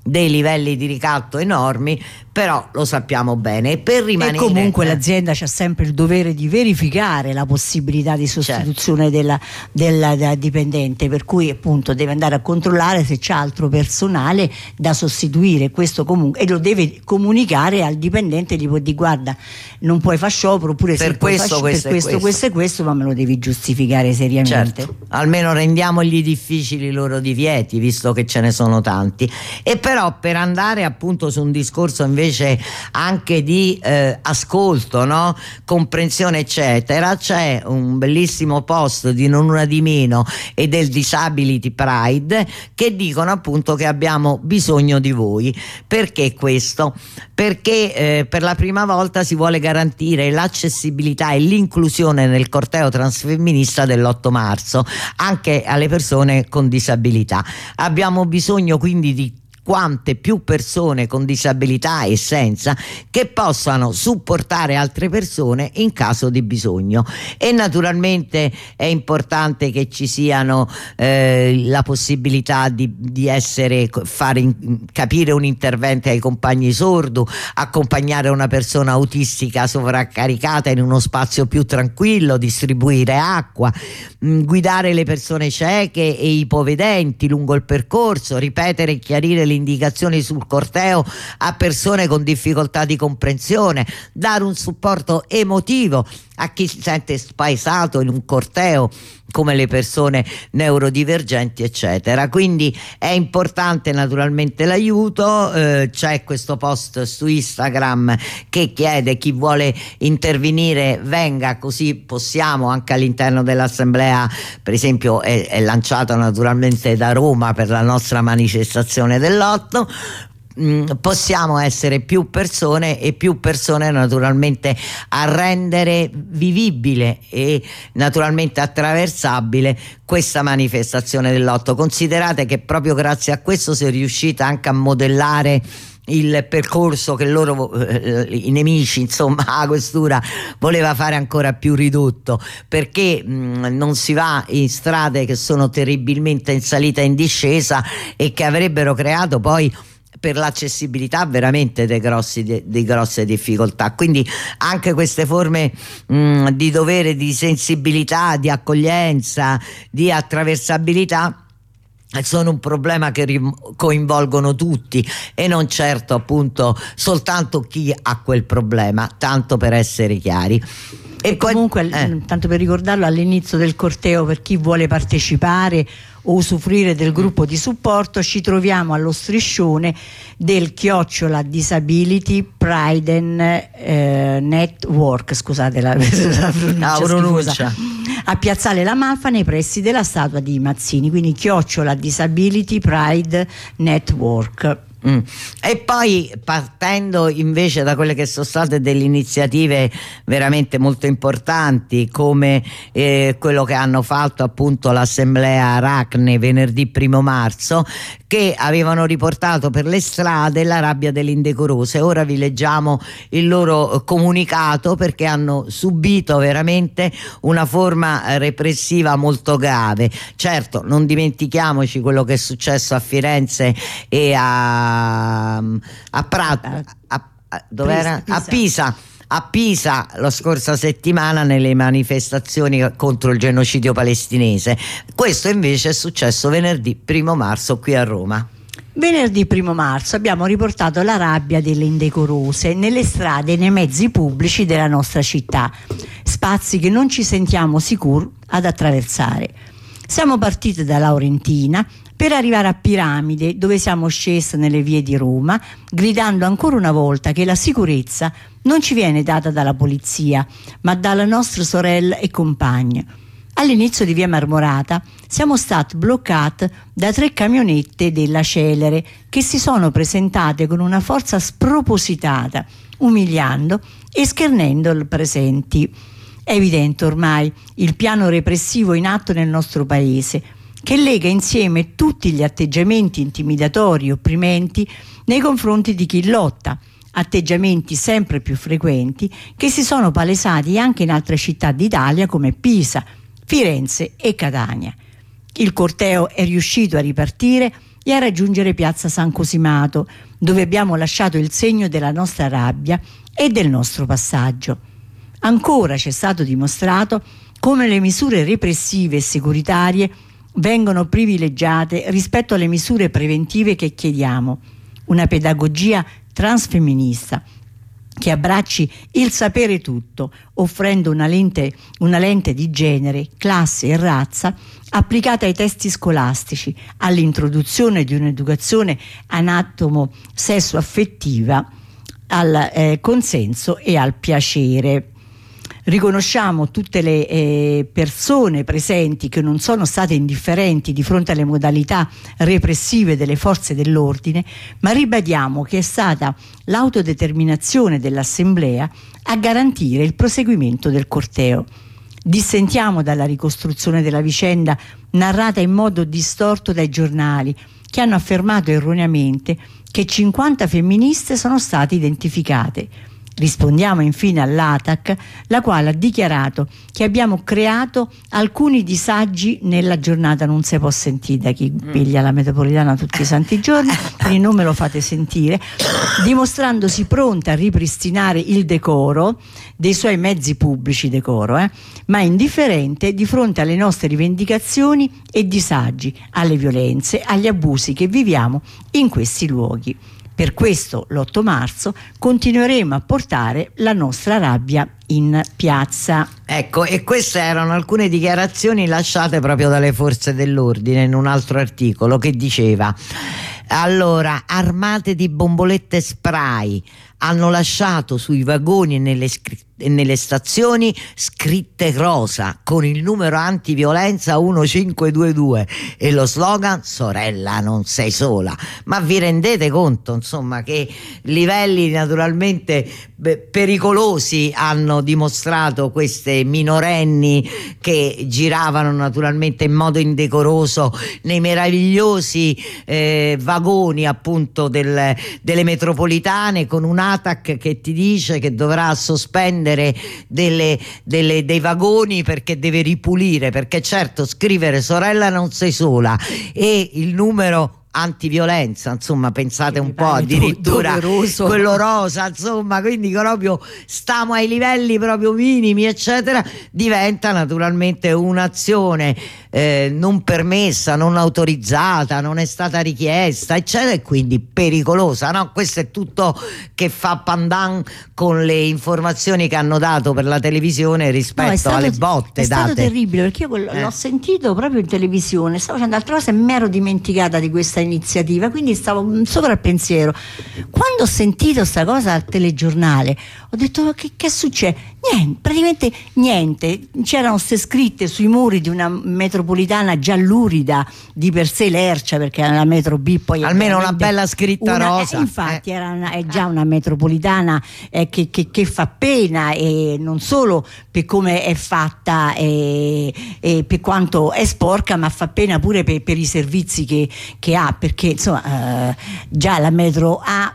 A: dei livelli di ricatto enormi, però lo sappiamo bene. E per rimanere,
B: e comunque
A: eh,
B: l'azienda c'ha sempre il dovere di verificare la possibilità di sostituzione, certo, della, della, della dipendente, per cui appunto deve andare a controllare se c'è altro personale da sostituire, questo comunque, e lo deve comunicare al dipendente, gli può dire guarda non puoi fare sciopero, oppure
A: per
B: se
A: questo,
B: puoi
A: questo,
B: per questo, questo e questo, ma me lo devi giustificare seriamente.
A: Certo, almeno rendiamogli difficili i loro divieti, visto che ce ne sono tanti. E però, per andare appunto su un discorso invece anche di eh, ascolto, no? Comprensione eccetera, c'è un bellissimo post di Non Una Di Meno e del Disability Pride che dicono appunto che abbiamo bisogno di voi. Perché questo? Perché eh, per la prima volta si vuole garantire l'accessibilità e l'inclusione nel corteo transfemminista dell'otto marzo anche alle persone con disabilità. Abbiamo bisogno quindi di quante più persone con disabilità e senza, che possano supportare altre persone in caso di bisogno. E naturalmente è importante che ci siano eh, la possibilità di, di essere fare in, capire un intervento ai compagni sordo, accompagnare una persona autistica sovraccaricata in uno spazio più tranquillo, distribuire acqua, mh, guidare le persone cieche e ipovedenti lungo il percorso, ripetere e chiarire le indicazioni sul corteo a persone con difficoltà di comprensione, dare un supporto emotivo a chi si sente spaesato in un corteo come le persone neurodivergenti eccetera. Quindi è importante naturalmente l'aiuto, eh, c'è questo post su Instagram che chiede chi vuole intervenire venga, così possiamo anche all'interno dell'assemblea, per esempio è, è lanciato naturalmente da Roma per la nostra manifestazione dell'otto, possiamo essere più persone e più persone naturalmente a rendere vivibile e naturalmente attraversabile questa manifestazione dell'otto. Considerate che proprio grazie a questo si è riuscita anche a modellare il percorso che loro, eh, i nemici, insomma, la questura voleva fare ancora più ridotto, perché mh, non si va in strade che sono terribilmente in salita e in discesa e che avrebbero creato poi per l'accessibilità veramente dei grossi, de, di grosse difficoltà. Quindi anche queste forme mh, di dovere, di sensibilità, di accoglienza, di attraversabilità sono un problema che coinvolgono tutti e non certo appunto soltanto chi ha quel problema, tanto per essere chiari.
B: E comunque, eh. tanto per ricordarlo, all'inizio del corteo, per chi vuole partecipare o usufruire del gruppo di supporto, ci troviamo allo striscione del chiocciola Disability Pride eh, Network, scusate la, la pronuncia, pronuncia. a Piazzale L'Amalfa nei pressi della statua di Mazzini, quindi chiocciola Disability Pride Network.
A: Mm. E poi, partendo invece da quelle che sono state delle iniziative veramente molto importanti, come eh, quello che hanno fatto appunto l'assemblea Aracne venerdì primo marzo, che avevano riportato per le strade la rabbia delle indecorose. Ora vi leggiamo il loro comunicato, perché hanno subito veramente una forma repressiva molto grave. Certo, non dimentichiamoci quello che è successo a Firenze e a a Prato, a, a, dov'era? Pisa. a Pisa a Pisa la scorsa settimana nelle manifestazioni contro il genocidio palestinese. Questo invece è successo venerdì primo marzo qui a Roma.
B: Venerdì primo marzo abbiamo riportato la rabbia delle indecorose nelle strade e nei mezzi pubblici della nostra città, spazi che non ci sentiamo sicuri ad attraversare. Siamo partiti da Laurentina per arrivare a Piramide, dove siamo scesi nelle vie di Roma, gridando ancora una volta che la sicurezza non ci viene data dalla polizia, ma dalla nostra sorella e compagna. All'inizio di via Marmorata siamo stati bloccati da tre camionette della Celere che si sono presentate con una forza spropositata, umiliando e schernendo i presenti. È evidente ormai il piano repressivo in atto nel nostro paese, che lega insieme tutti gli atteggiamenti intimidatori e opprimenti nei confronti di chi lotta, atteggiamenti sempre più frequenti che si sono palesati anche in altre città d'Italia come Pisa, Firenze e Catania. Il corteo è riuscito a ripartire e a raggiungere piazza San Cosimato, dove abbiamo lasciato il segno della nostra rabbia e del nostro passaggio. Ancora ci è stato dimostrato come le misure repressive e securitarie vengono privilegiate rispetto alle misure preventive che chiediamo. Una pedagogia transfemminista che abbracci il sapere tutto, offrendo una lente, una lente di genere, classe e razza applicata ai testi scolastici, all'introduzione di un'educazione anatomo-sesso-affettiva, al eh, consenso e al piacere. Riconosciamo tutte le eh, persone presenti che non sono state indifferenti di fronte alle modalità repressive delle forze dell'ordine, ma ribadiamo che è stata l'autodeterminazione dell'Assemblea a garantire il proseguimento del corteo. Dissentiamo dalla ricostruzione della vicenda narrata in modo distorto dai giornali, che hanno affermato erroneamente che cinquanta femministe sono state identificate. Rispondiamo infine all'A T A C, la quale ha dichiarato che abbiamo creato alcuni disagi nella giornata non si può sentire da chi piglia la metropolitana tutti i santi giorni, quindi non me lo fate sentire, dimostrandosi pronta a ripristinare il decoro dei suoi mezzi pubblici, decoro, eh, ma indifferente di fronte alle nostre rivendicazioni e disagi, alle violenze, agli abusi che viviamo in questi luoghi. Per questo l'otto marzo continueremo a portare la nostra rabbia in piazza.
A: Ecco, e queste erano alcune dichiarazioni lasciate proprio dalle forze dell'ordine in un altro articolo che diceva: allora, armate di bombolette spray, hanno lasciato sui vagoni e nelle, e nelle stazioni scritte rosa con il numero antiviolenza millecinquecentodventidue e lo slogan "sorella non sei sola". Ma vi rendete conto, insomma, che livelli naturalmente beh, pericolosi hanno dimostrato queste minorenni che giravano naturalmente in modo indecoroso nei meravigliosi eh, vagoni appunto del, delle metropolitane, con un A T A C che ti dice che dovrà sospendere delle, delle, dei vagoni perché deve ripulire, perché certo scrivere "sorella non sei sola" e il numero antiviolenza, insomma, pensate un po', addirittura quello rosa, insomma, quindi proprio stiamo ai livelli proprio minimi, eccetera, diventa naturalmente un'azione eh, non permessa, non autorizzata, non è stata richiesta, eccetera, e quindi pericolosa, no? Questo è tutto che fa pandan con le informazioni che hanno dato per la televisione rispetto no, stato, alle botte
B: è
A: date.
B: È stato terribile, perché io l'ho eh. sentito proprio in televisione, stavo facendo altre cose e mi ero dimenticata di questa iniziativa, quindi stavo sopra il pensiero. Quando ho sentito sta cosa al telegiornale ho detto: ma che, che succede? Niente, praticamente niente. C'erano queste scritte sui muri di una metropolitana già lurida di per sé, lercia, perché era la metro B, poi
A: almeno una bella scritta
B: una,
A: rosa
B: eh, infatti eh. era una, è già una metropolitana eh, che, che, che fa pena, e non solo per come è fatta e, e per quanto è sporca, ma fa pena pure per, per i servizi che, che ha, perché insomma eh, già la metro ha,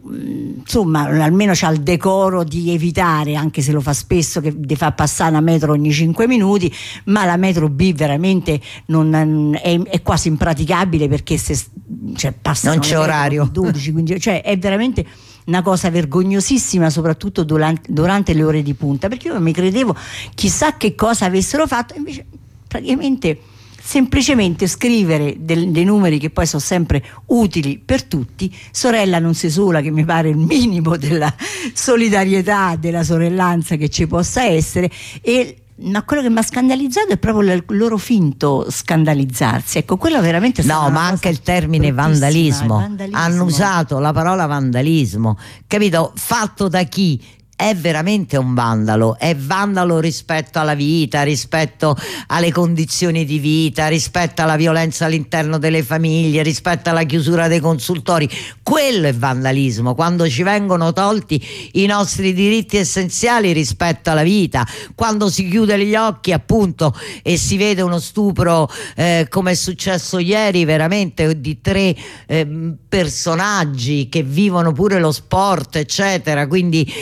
B: insomma, almeno c'ha il decoro di evitare, anche se lo fa spesso, che di fa passare una metro ogni cinque minuti, ma la metro B veramente non, è, è quasi impraticabile, perché se, cioè, passano
A: non c'è orario
B: dodici, quindi, cioè è veramente una cosa vergognosissima, soprattutto durante, durante le ore di punta, perché io mi credevo chissà che cosa avessero fatto, invece praticamente semplicemente scrivere del, dei numeri che poi sono sempre utili per tutti, "sorella non sei sola", che mi pare il minimo della solidarietà, della sorellanza che ci possa essere. E ma quello che mi ha scandalizzato è proprio il loro finto scandalizzarsi, ecco, quello veramente è stato
A: no, ma anche il termine vandalismo. vandalismo hanno usato la parola vandalismo, capito? Fatto da chi è veramente un vandalo, è vandalo rispetto alla vita, rispetto alle condizioni di vita, rispetto alla violenza all'interno delle famiglie, rispetto alla chiusura dei consultori. Quello è vandalismo, quando ci vengono tolti i nostri diritti essenziali rispetto alla vita, quando si chiude gli occhi appunto e si vede uno stupro eh, come è successo ieri, veramente, di tre eh, personaggi che vivono pure lo sport, eccetera, quindi che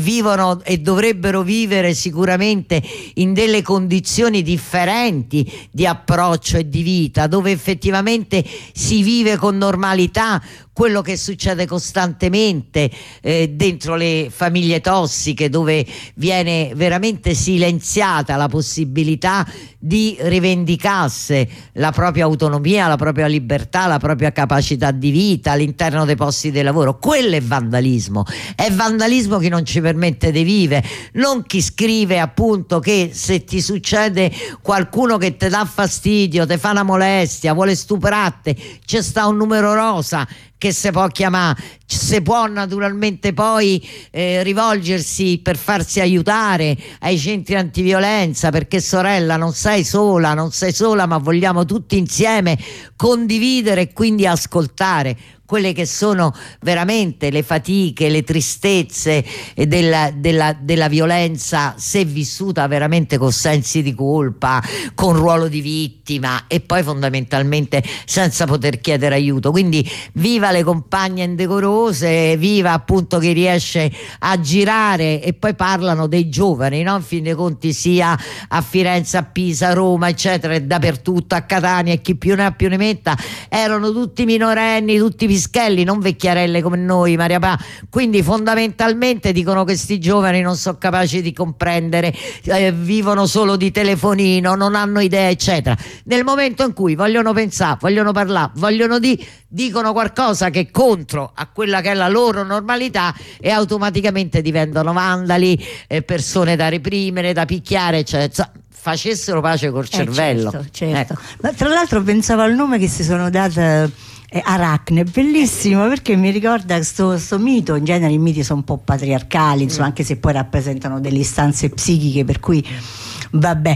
A: vivono e dovrebbero vivere sicuramente in delle condizioni differenti di approccio e di vita, dove effettivamente si vive con normalità quello che succede costantemente eh, dentro le famiglie tossiche, dove viene veramente silenziata la possibilità di rivendicarsi la propria autonomia, la propria libertà, la propria capacità di vita all'interno dei posti di lavoro. Quello è vandalismo, è vandalismo che non ci permette di vivere, non chi scrive appunto che se ti succede qualcuno che ti dà fastidio, ti fa una molestia, vuole stuprarti, c'è sta un numero rosa che si può chiamare, si può naturalmente poi eh, rivolgersi per farsi aiutare ai centri antiviolenza, perché sorella non sei sola, non sei sola, ma vogliamo tutti insieme condividere e quindi ascoltare quelle che sono veramente le fatiche, le tristezze della, della, della violenza, se vissuta veramente con sensi di colpa, con ruolo di vittima e poi fondamentalmente senza poter chiedere aiuto. Quindi viva le compagne indecorose, viva appunto chi riesce a girare. E poi parlano dei giovani, no? In fin dei conti sia a Firenze, a Pisa, a Roma eccetera, e dappertutto, a Catania, e chi più ne ha più ne metta, erano tutti minorenni, tutti pischelli, non vecchiarelle come noi, Maria Pa. Quindi fondamentalmente dicono che questi giovani non sono capaci di comprendere, eh, vivono solo di telefonino, non hanno idee eccetera. Nel momento in cui vogliono pensare, vogliono parlare, vogliono di dicono qualcosa che è contro a quella che è la loro normalità e automaticamente diventano vandali, eh, persone da reprimere, da picchiare eccetera. Facessero pace col cervello.
B: Eh, certo, certo.
A: Ecco.
B: Ma tra l'altro pensavo al nome che si sono date, eh, Aracne, bellissimo, perché mi ricorda questo mito. In genere i miti sono un po' patriarcali, insomma, anche se poi rappresentano delle istanze psichiche, per cui vabbè.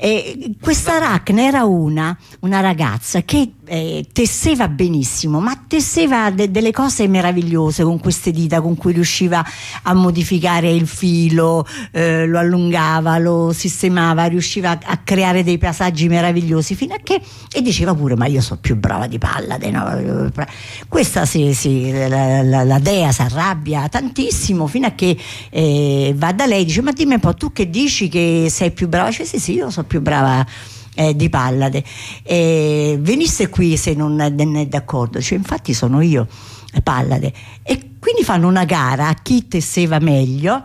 B: E questa Aracne era una, una ragazza che eh, tesseva benissimo, ma tesseva de delle cose meravigliose con queste dita con cui riusciva a modificare il filo, eh, lo allungava, lo sistemava, riusciva a, a creare dei paesaggi meravigliosi, fino a che, e diceva pure: ma io sono più brava di Pallade, no? Questa sì, sì, la, la, la dea si arrabbia tantissimo, fino a che eh, va da lei e dice: ma dimmi un po', tu che dici che sei più brava? Cioè, sì sì, io sono più brava Eh, di Pallade, eh, venisse qui se non è d'accordo. Cioè, infatti sono io Pallade. E quindi fanno una gara a chi tesseva meglio,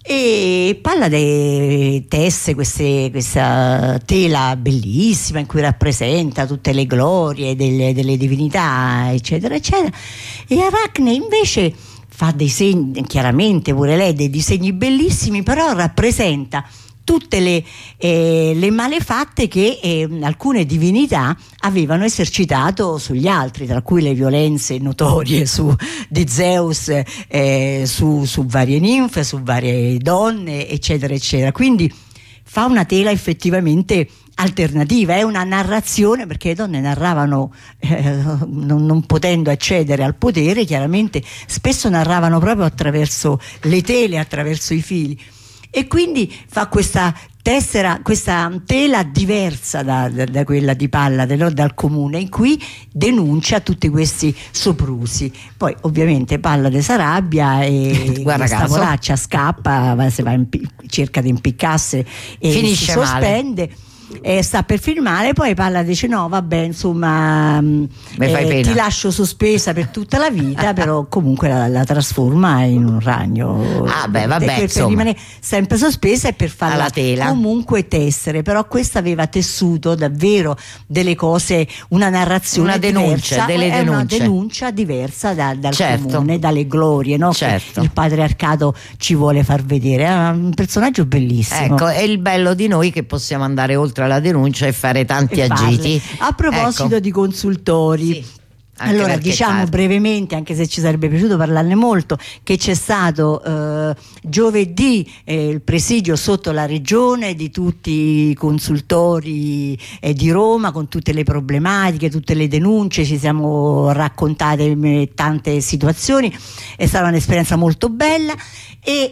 B: e Pallade tesse queste, questa tela bellissima in cui rappresenta tutte le glorie delle, delle divinità eccetera eccetera, e Aracne invece fa dei segni, chiaramente pure lei dei disegni bellissimi, però rappresenta tutte le, eh, le malefatte che eh, alcune divinità avevano esercitato sugli altri, tra cui le violenze notorie su, di Zeus, eh, su, su varie ninfe, su varie donne eccetera eccetera. Quindi fa una tela effettivamente alternativa, è una narrazione, perché le donne narravano eh, non, non potendo accedere al potere, chiaramente spesso narravano proprio attraverso le tele, attraverso i fili. E quindi fa questa tessera, questa tela diversa da, da, da quella di Pallade, no? Dal comune, in cui denuncia tutti questi soprusi. Poi ovviamente Pallade si arrabbia e questa polaccia scappa, va, va in, cerca di impiccarsi e finisce si sospende male. E sta per firmare, poi Pallade dice: no vabbè, insomma, eh, ti lascio sospesa per tutta la vita, però comunque la, la trasforma in un ragno. Ah beh, vabbè, per, per rimanere sempre sospesa e per farla comunque tessere. Però questa aveva tessuto davvero delle cose, una narrazione, una denuncia, diversa, delle è denunce. Una denuncia diversa da, dal certo. comune, dalle glorie, no? Certo. Che il patriarcato ci vuole far vedere. È un personaggio bellissimo.
A: Ecco, è il bello di noi che possiamo andare oltre alla denuncia e fare tanti e agiti.
B: A proposito ecco. di consultori, sì. Allora diciamo tardi. brevemente, anche se ci sarebbe piaciuto parlarne molto, che c'è stato eh, giovedì eh, il presidio sotto la regione di tutti i consultori eh, di Roma, con tutte le problematiche, tutte le denunce, ci siamo raccontate tante situazioni, è stata un'esperienza molto bella. E,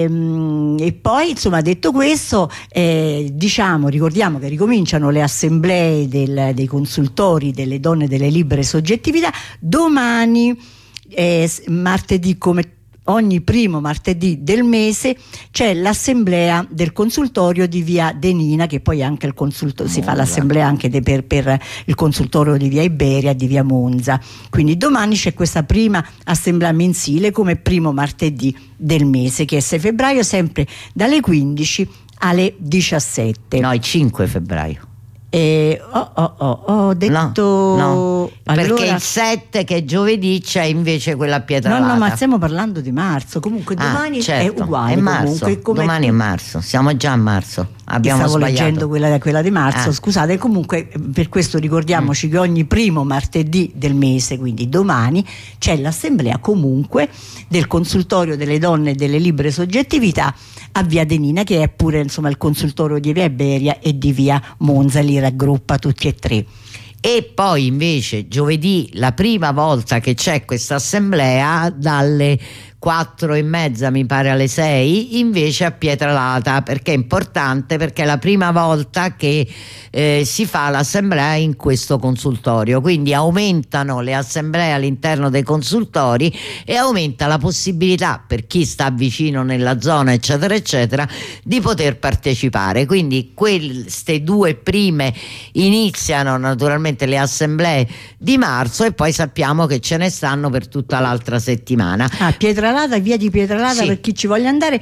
B: ehm, e poi insomma, detto questo, eh, diciamo, ricordiamo che ricominciano le assemblee del, dei consultori delle donne delle libere soggettività domani, eh, martedì come ogni primo martedì del mese c'è l'assemblea del consultorio di via Denina, che poi anche il consulto, si fa l'assemblea anche de, per, per il consultorio di via Iberia, di via Monza. Quindi domani c'è questa prima assemblea mensile come primo martedì del mese, che è sei febbraio, sempre dalle quindici alle diciassette.
A: No, il cinque febbraio.
B: E oh, oh, oh, ho detto
A: no, no,
B: allora...
A: perché il sette, che è giovedì, c'è invece quella a Pietralata.
B: No, no, ma stiamo parlando di marzo. Comunque domani
A: ah, certo,
B: è uguale.
A: È marzo.
B: Comunque, come...
A: Domani è marzo, siamo già a marzo. Abbiamo
B: Stavo
A: sbagliato.
B: leggendo quella, quella di marzo,
A: ah.
B: scusate. Comunque, per questo ricordiamoci mm. che ogni primo martedì del mese, quindi domani, c'è l'assemblea comunque del consultorio delle donne e delle libere soggettività a via Denina, che è pure insomma il consultorio di via Iberia e di via Monza, li raggruppa tutti e tre.
A: E poi invece giovedì, la prima volta che c'è questa assemblea, dalle quattro e mezza mi pare alle sei, invece a Pietralata, perché è importante, perché è la prima volta che eh, si fa l'assemblea in questo consultorio, quindi aumentano le assemblee all'interno dei consultori e aumenta la possibilità per chi sta vicino nella zona eccetera eccetera di poter partecipare. Quindi queste due prime iniziano naturalmente le assemblee di marzo e poi sappiamo che ce ne stanno per tutta l'altra settimana.
B: Ah, Pietralata, via di Pietralata, sì. Per chi ci voglia andare,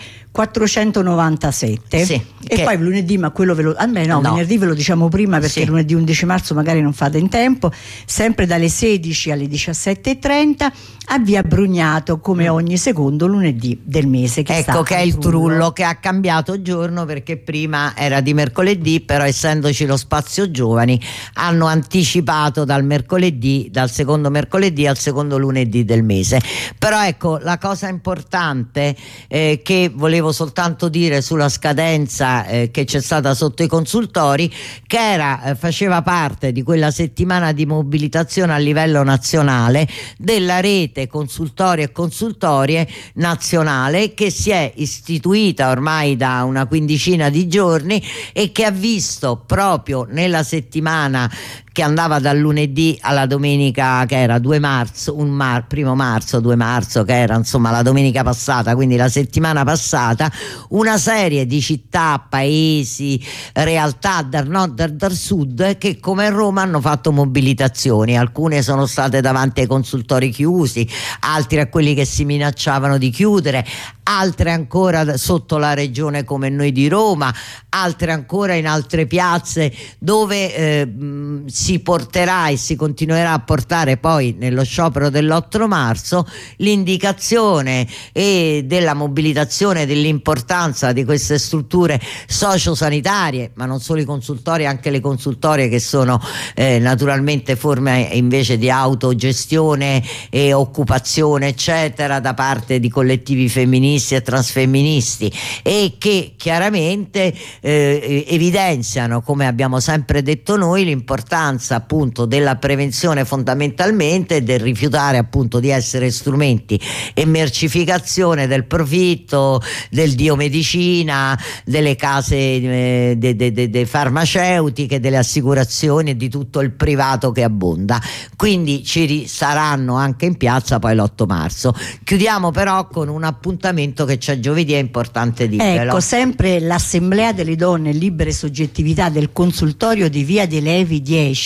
B: quattrocentonovantasette.
A: Sì,
B: e
A: che...
B: poi lunedì, ma quello ve lo ah, beh, no, no. venerdì ve lo diciamo prima, perché sì. lunedì undici marzo magari non fate in tempo, sempre dalle sedici alle diciassette e trenta a via Brugnato, come ogni secondo lunedì del mese, che
A: ecco che è il trullo. trullo che ha cambiato giorno, perché prima era di mercoledì, però essendoci lo spazio giovani hanno anticipato dal mercoledì, dal secondo mercoledì al secondo lunedì del mese. Però ecco, la cosa importante eh, che volevo soltanto dire sulla scadenza eh, che c'è stata sotto i consultori, che era, eh, faceva parte di quella settimana di mobilitazione a livello nazionale della rete consultori e consultorie nazionale, che si è istituita ormai da una quindicina di giorni e che ha visto proprio nella settimana che andava dal lunedì alla domenica, che era due marzo, un mar, primo marzo, due marzo, che era insomma la domenica passata, quindi la settimana passata, una serie di città, paesi, realtà dal nord e dal sud che come Roma hanno fatto mobilitazioni. Alcune sono state davanti ai consultori chiusi, altre a quelli che si minacciavano di chiudere, altre ancora sotto la regione come noi di Roma, altre ancora in altre piazze dove eh, si porterà e si continuerà a portare poi nello sciopero dell'otto marzo l'indicazione e della mobilitazione, dell'importanza di queste strutture sociosanitarie, ma non solo i consultori, anche le consultorie, che sono eh, naturalmente forme invece di autogestione e occupazione eccetera da parte di collettivi femministi e transfemministi, e che chiaramente eh, evidenziano, come abbiamo sempre detto noi, l'importanza appunto della prevenzione fondamentalmente, e del rifiutare appunto di essere strumenti e mercificazione del profitto, del dio medicina, delle case eh, de, de, de, de farmaceutiche, delle assicurazioni e di tutto il privato che abbonda. Quindi ci saranno anche in piazza poi l'otto marzo. Chiudiamo però con un appuntamento che c'è giovedì, è importante dirvelo.
B: Ecco, sempre l'Assemblea delle Donne Libere Soggettività del Consultorio di via dei Levi dieci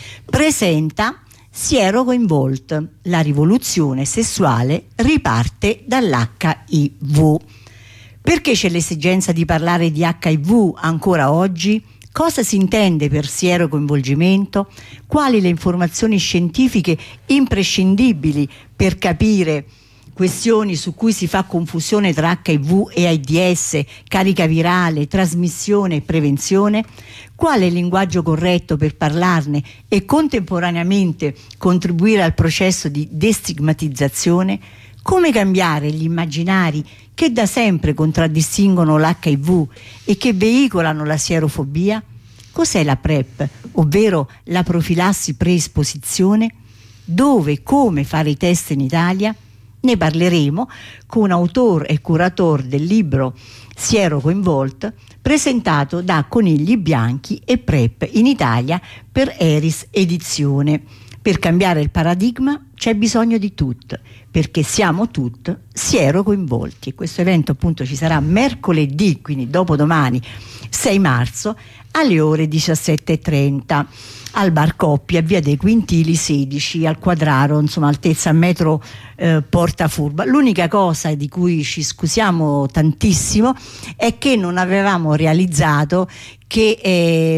B: presenta Siero Coinvolt, la rivoluzione sessuale riparte dall'H I V. Perché c'è l'esigenza di parlare di H I V ancora oggi? Cosa si intende per siero coinvolgimento? Quali le informazioni scientifiche imprescindibili per capire questioni su cui si fa confusione tra H I V e AIDS, carica virale, trasmissione e prevenzione? Qual è il linguaggio corretto per parlarne e contemporaneamente contribuire al processo di destigmatizzazione? Come cambiare gli immaginari che da sempre contraddistinguono l'H I V e che veicolano la sierofobia? Cos'è la PrEP, ovvero la profilassi preesposizione? Dove e come fare i test in Italia? Ne parleremo con autore e curatore del libro Siero Coinvolt, presentato da Conigli Bianchi e PrEP in Italia per Eris Edizione. Per cambiare il paradigma c'è bisogno di tutto, perché siamo tutti siero coinvolti. Questo evento appunto ci sarà mercoledì, quindi dopodomani, sei marzo, alle ore diciassette e trenta al Bar Coppia, via dei Quintili sedici, al Quadraro, insomma altezza metro eh, Porta Furba. L'unica cosa di cui ci scusiamo tantissimo è che non avevamo realizzato che eh,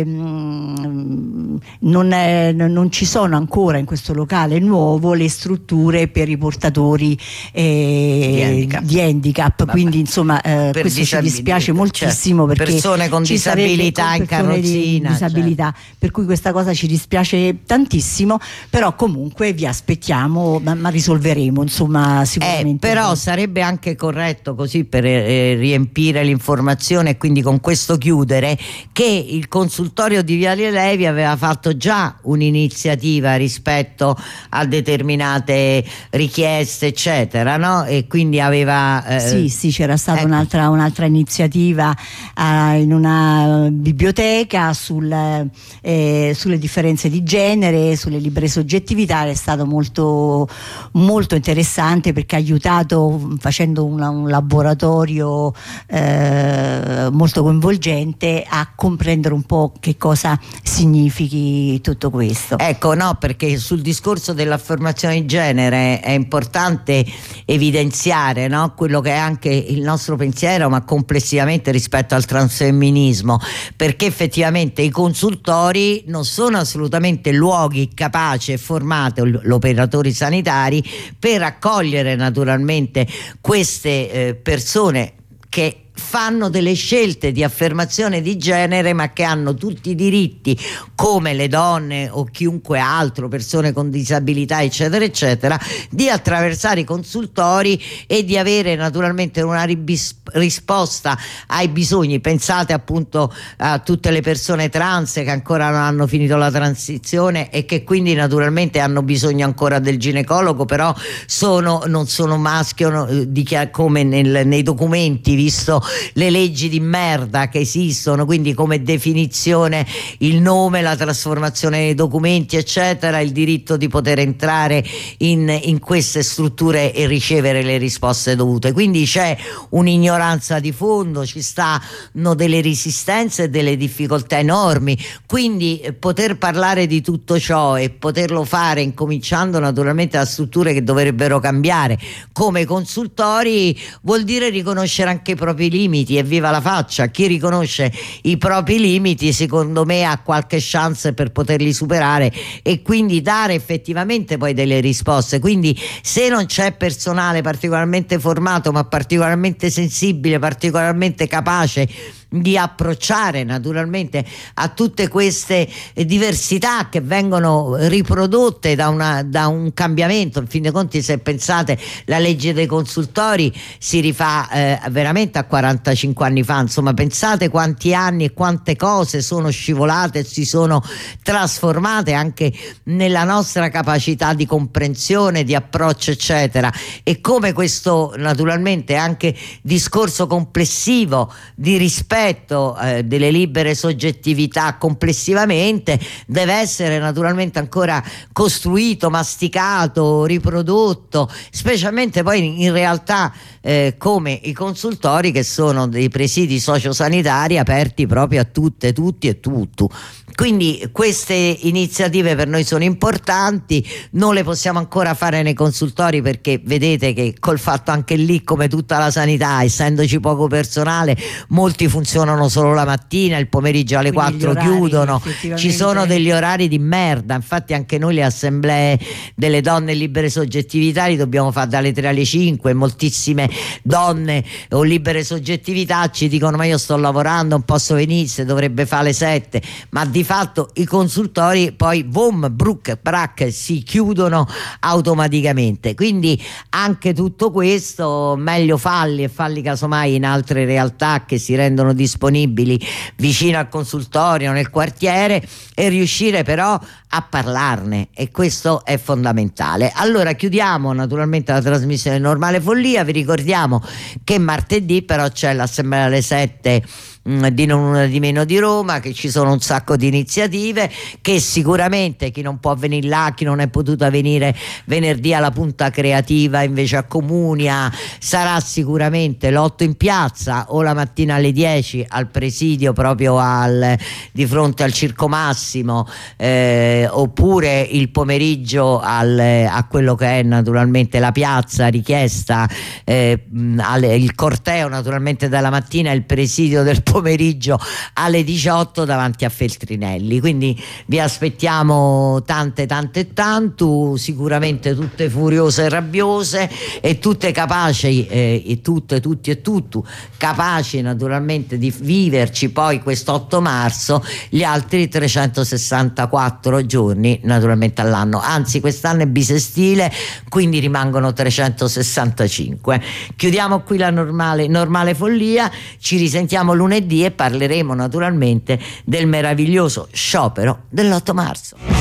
B: non, è, non ci sono ancora in questo locale nuovo le strutture per i portatori eh, di handicap, di handicap. Quindi insomma eh, questo ci dispiace moltissimo,
A: cioè,
B: perché
A: persone con
B: ci
A: disabilità in carrozzina,
B: di disabilità, cioè. Per cui questa cosa ci dispiace tantissimo, però comunque vi aspettiamo, ma, ma risolveremo insomma sicuramente.
A: Eh, però sarebbe anche corretto, così per eh, riempire l'informazione e quindi con questo chiudere, che il consultorio di Viale Levi aveva fatto già un'iniziativa rispetto a determinate richieste eccetera, no? E quindi aveva eh,
B: sì sì c'era stata
A: ecco.
B: un'altra un'altra iniziativa eh, in una biblioteca sul, eh, sulle differenze di genere, sulle libere soggettività. È stato molto molto interessante, perché ha aiutato facendo una, un laboratorio eh, molto coinvolgente a comprendere un po' che cosa significhi tutto questo.
A: Ecco, no, perché sul discorso dell'affermazione di genere è importante evidenziare, no, quello che è anche il nostro pensiero, ma complessivamente rispetto al transfemminismo, perché effettivamente i consultori non sono assolutamente luoghi capaci e formati, gli operatori sanitari, per accogliere naturalmente queste eh, persone che fanno delle scelte di affermazione di genere, ma che hanno tutti i diritti come le donne o chiunque altro, persone con disabilità eccetera eccetera, di attraversare i consultori e di avere naturalmente una ribis- risposta ai bisogni. Pensate appunto a tutte le persone trans che ancora non hanno finito la transizione e che quindi naturalmente hanno bisogno ancora del ginecologo, però sono, non sono maschio di chi, come nel, nei documenti, visto le leggi di merda che esistono, quindi come definizione il nome, la trasformazione dei documenti eccetera, il diritto di poter entrare in, in queste strutture e ricevere le risposte dovute. Quindi c'è un'ignoranza di fondo, ci stanno delle resistenze e delle difficoltà enormi, quindi eh, poter parlare di tutto ciò e poterlo fare incominciando naturalmente da strutture che dovrebbero cambiare come i consultori vuol dire riconoscere anche i propri limiti, e viva la faccia, chi riconosce i propri limiti secondo me ha qualche chance per poterli superare e quindi dare effettivamente poi delle risposte. Quindi se non c'è personale particolarmente formato ma particolarmente sensibile, particolarmente capace di approcciare naturalmente a tutte queste diversità che vengono riprodotte da, una, da un cambiamento. In fin dei conti, se pensate, la legge dei consultori si rifà eh, veramente a quarantacinque anni fa, insomma pensate quanti anni e quante cose sono scivolate e si sono trasformate anche nella nostra capacità di comprensione, di approccio eccetera, e come questo naturalmente anche discorso complessivo di rispetto Eh, delle libere soggettività complessivamente deve essere naturalmente ancora costruito, masticato, riprodotto, specialmente poi in realtà eh, come i consultori, che sono dei presidi sociosanitari aperti proprio a tutte, tutti e tutto. Quindi queste iniziative per noi sono importanti, non le possiamo ancora fare nei consultori perché vedete che col fatto anche lì, come tutta la sanità, essendoci poco personale, molti funzionano solo la mattina, il pomeriggio alle quindi quattro orari, chiudono, ci sono degli orari di merda. Infatti anche noi le assemblee delle donne libere soggettività li dobbiamo fare dalle tre alle cinque, moltissime donne o libere soggettività ci dicono ma io sto lavorando, non posso venire, dovrebbe fare alle sette, ma di fatto i consultori poi boom, bruc, brac, si chiudono automaticamente. Quindi anche tutto questo meglio falli e falli casomai in altre realtà che si rendono disponibili vicino al consultorio, nel quartiere, e riuscire però a parlarne, e questo è fondamentale. Allora chiudiamo naturalmente la trasmissione Normale Follia, vi ricordiamo che martedì però c'è l'assemblea alle sette mh, di Non Una di Meno di Roma, che ci sono un sacco di iniziative, che sicuramente chi non può venire là, chi non è potuta venire venerdì alla punta creativa invece a Comunia, sarà sicuramente l'otto in piazza o la mattina alle dieci al presidio proprio al, di fronte al Circo Massimo, eh, oppure il pomeriggio al, a quello che è naturalmente la piazza richiesta, eh, alle, il corteo naturalmente dalla mattina e il presidio del pomeriggio alle diciotto davanti a Feltrinelli. Quindi vi aspettiamo tante tante tanto, sicuramente tutte furiose e rabbiose e tutte capaci, eh, e tutte tutti e tutto capaci naturalmente di viverci poi quest'otto marzo gli altri trecentosessantaquattro giorni naturalmente all'anno, anzi quest'anno è bisestile, quindi rimangono trecentosessantacinque. Chiudiamo qui la normale, normale follia, ci risentiamo lunedì e parleremo naturalmente del meraviglioso sciopero dell'otto marzo.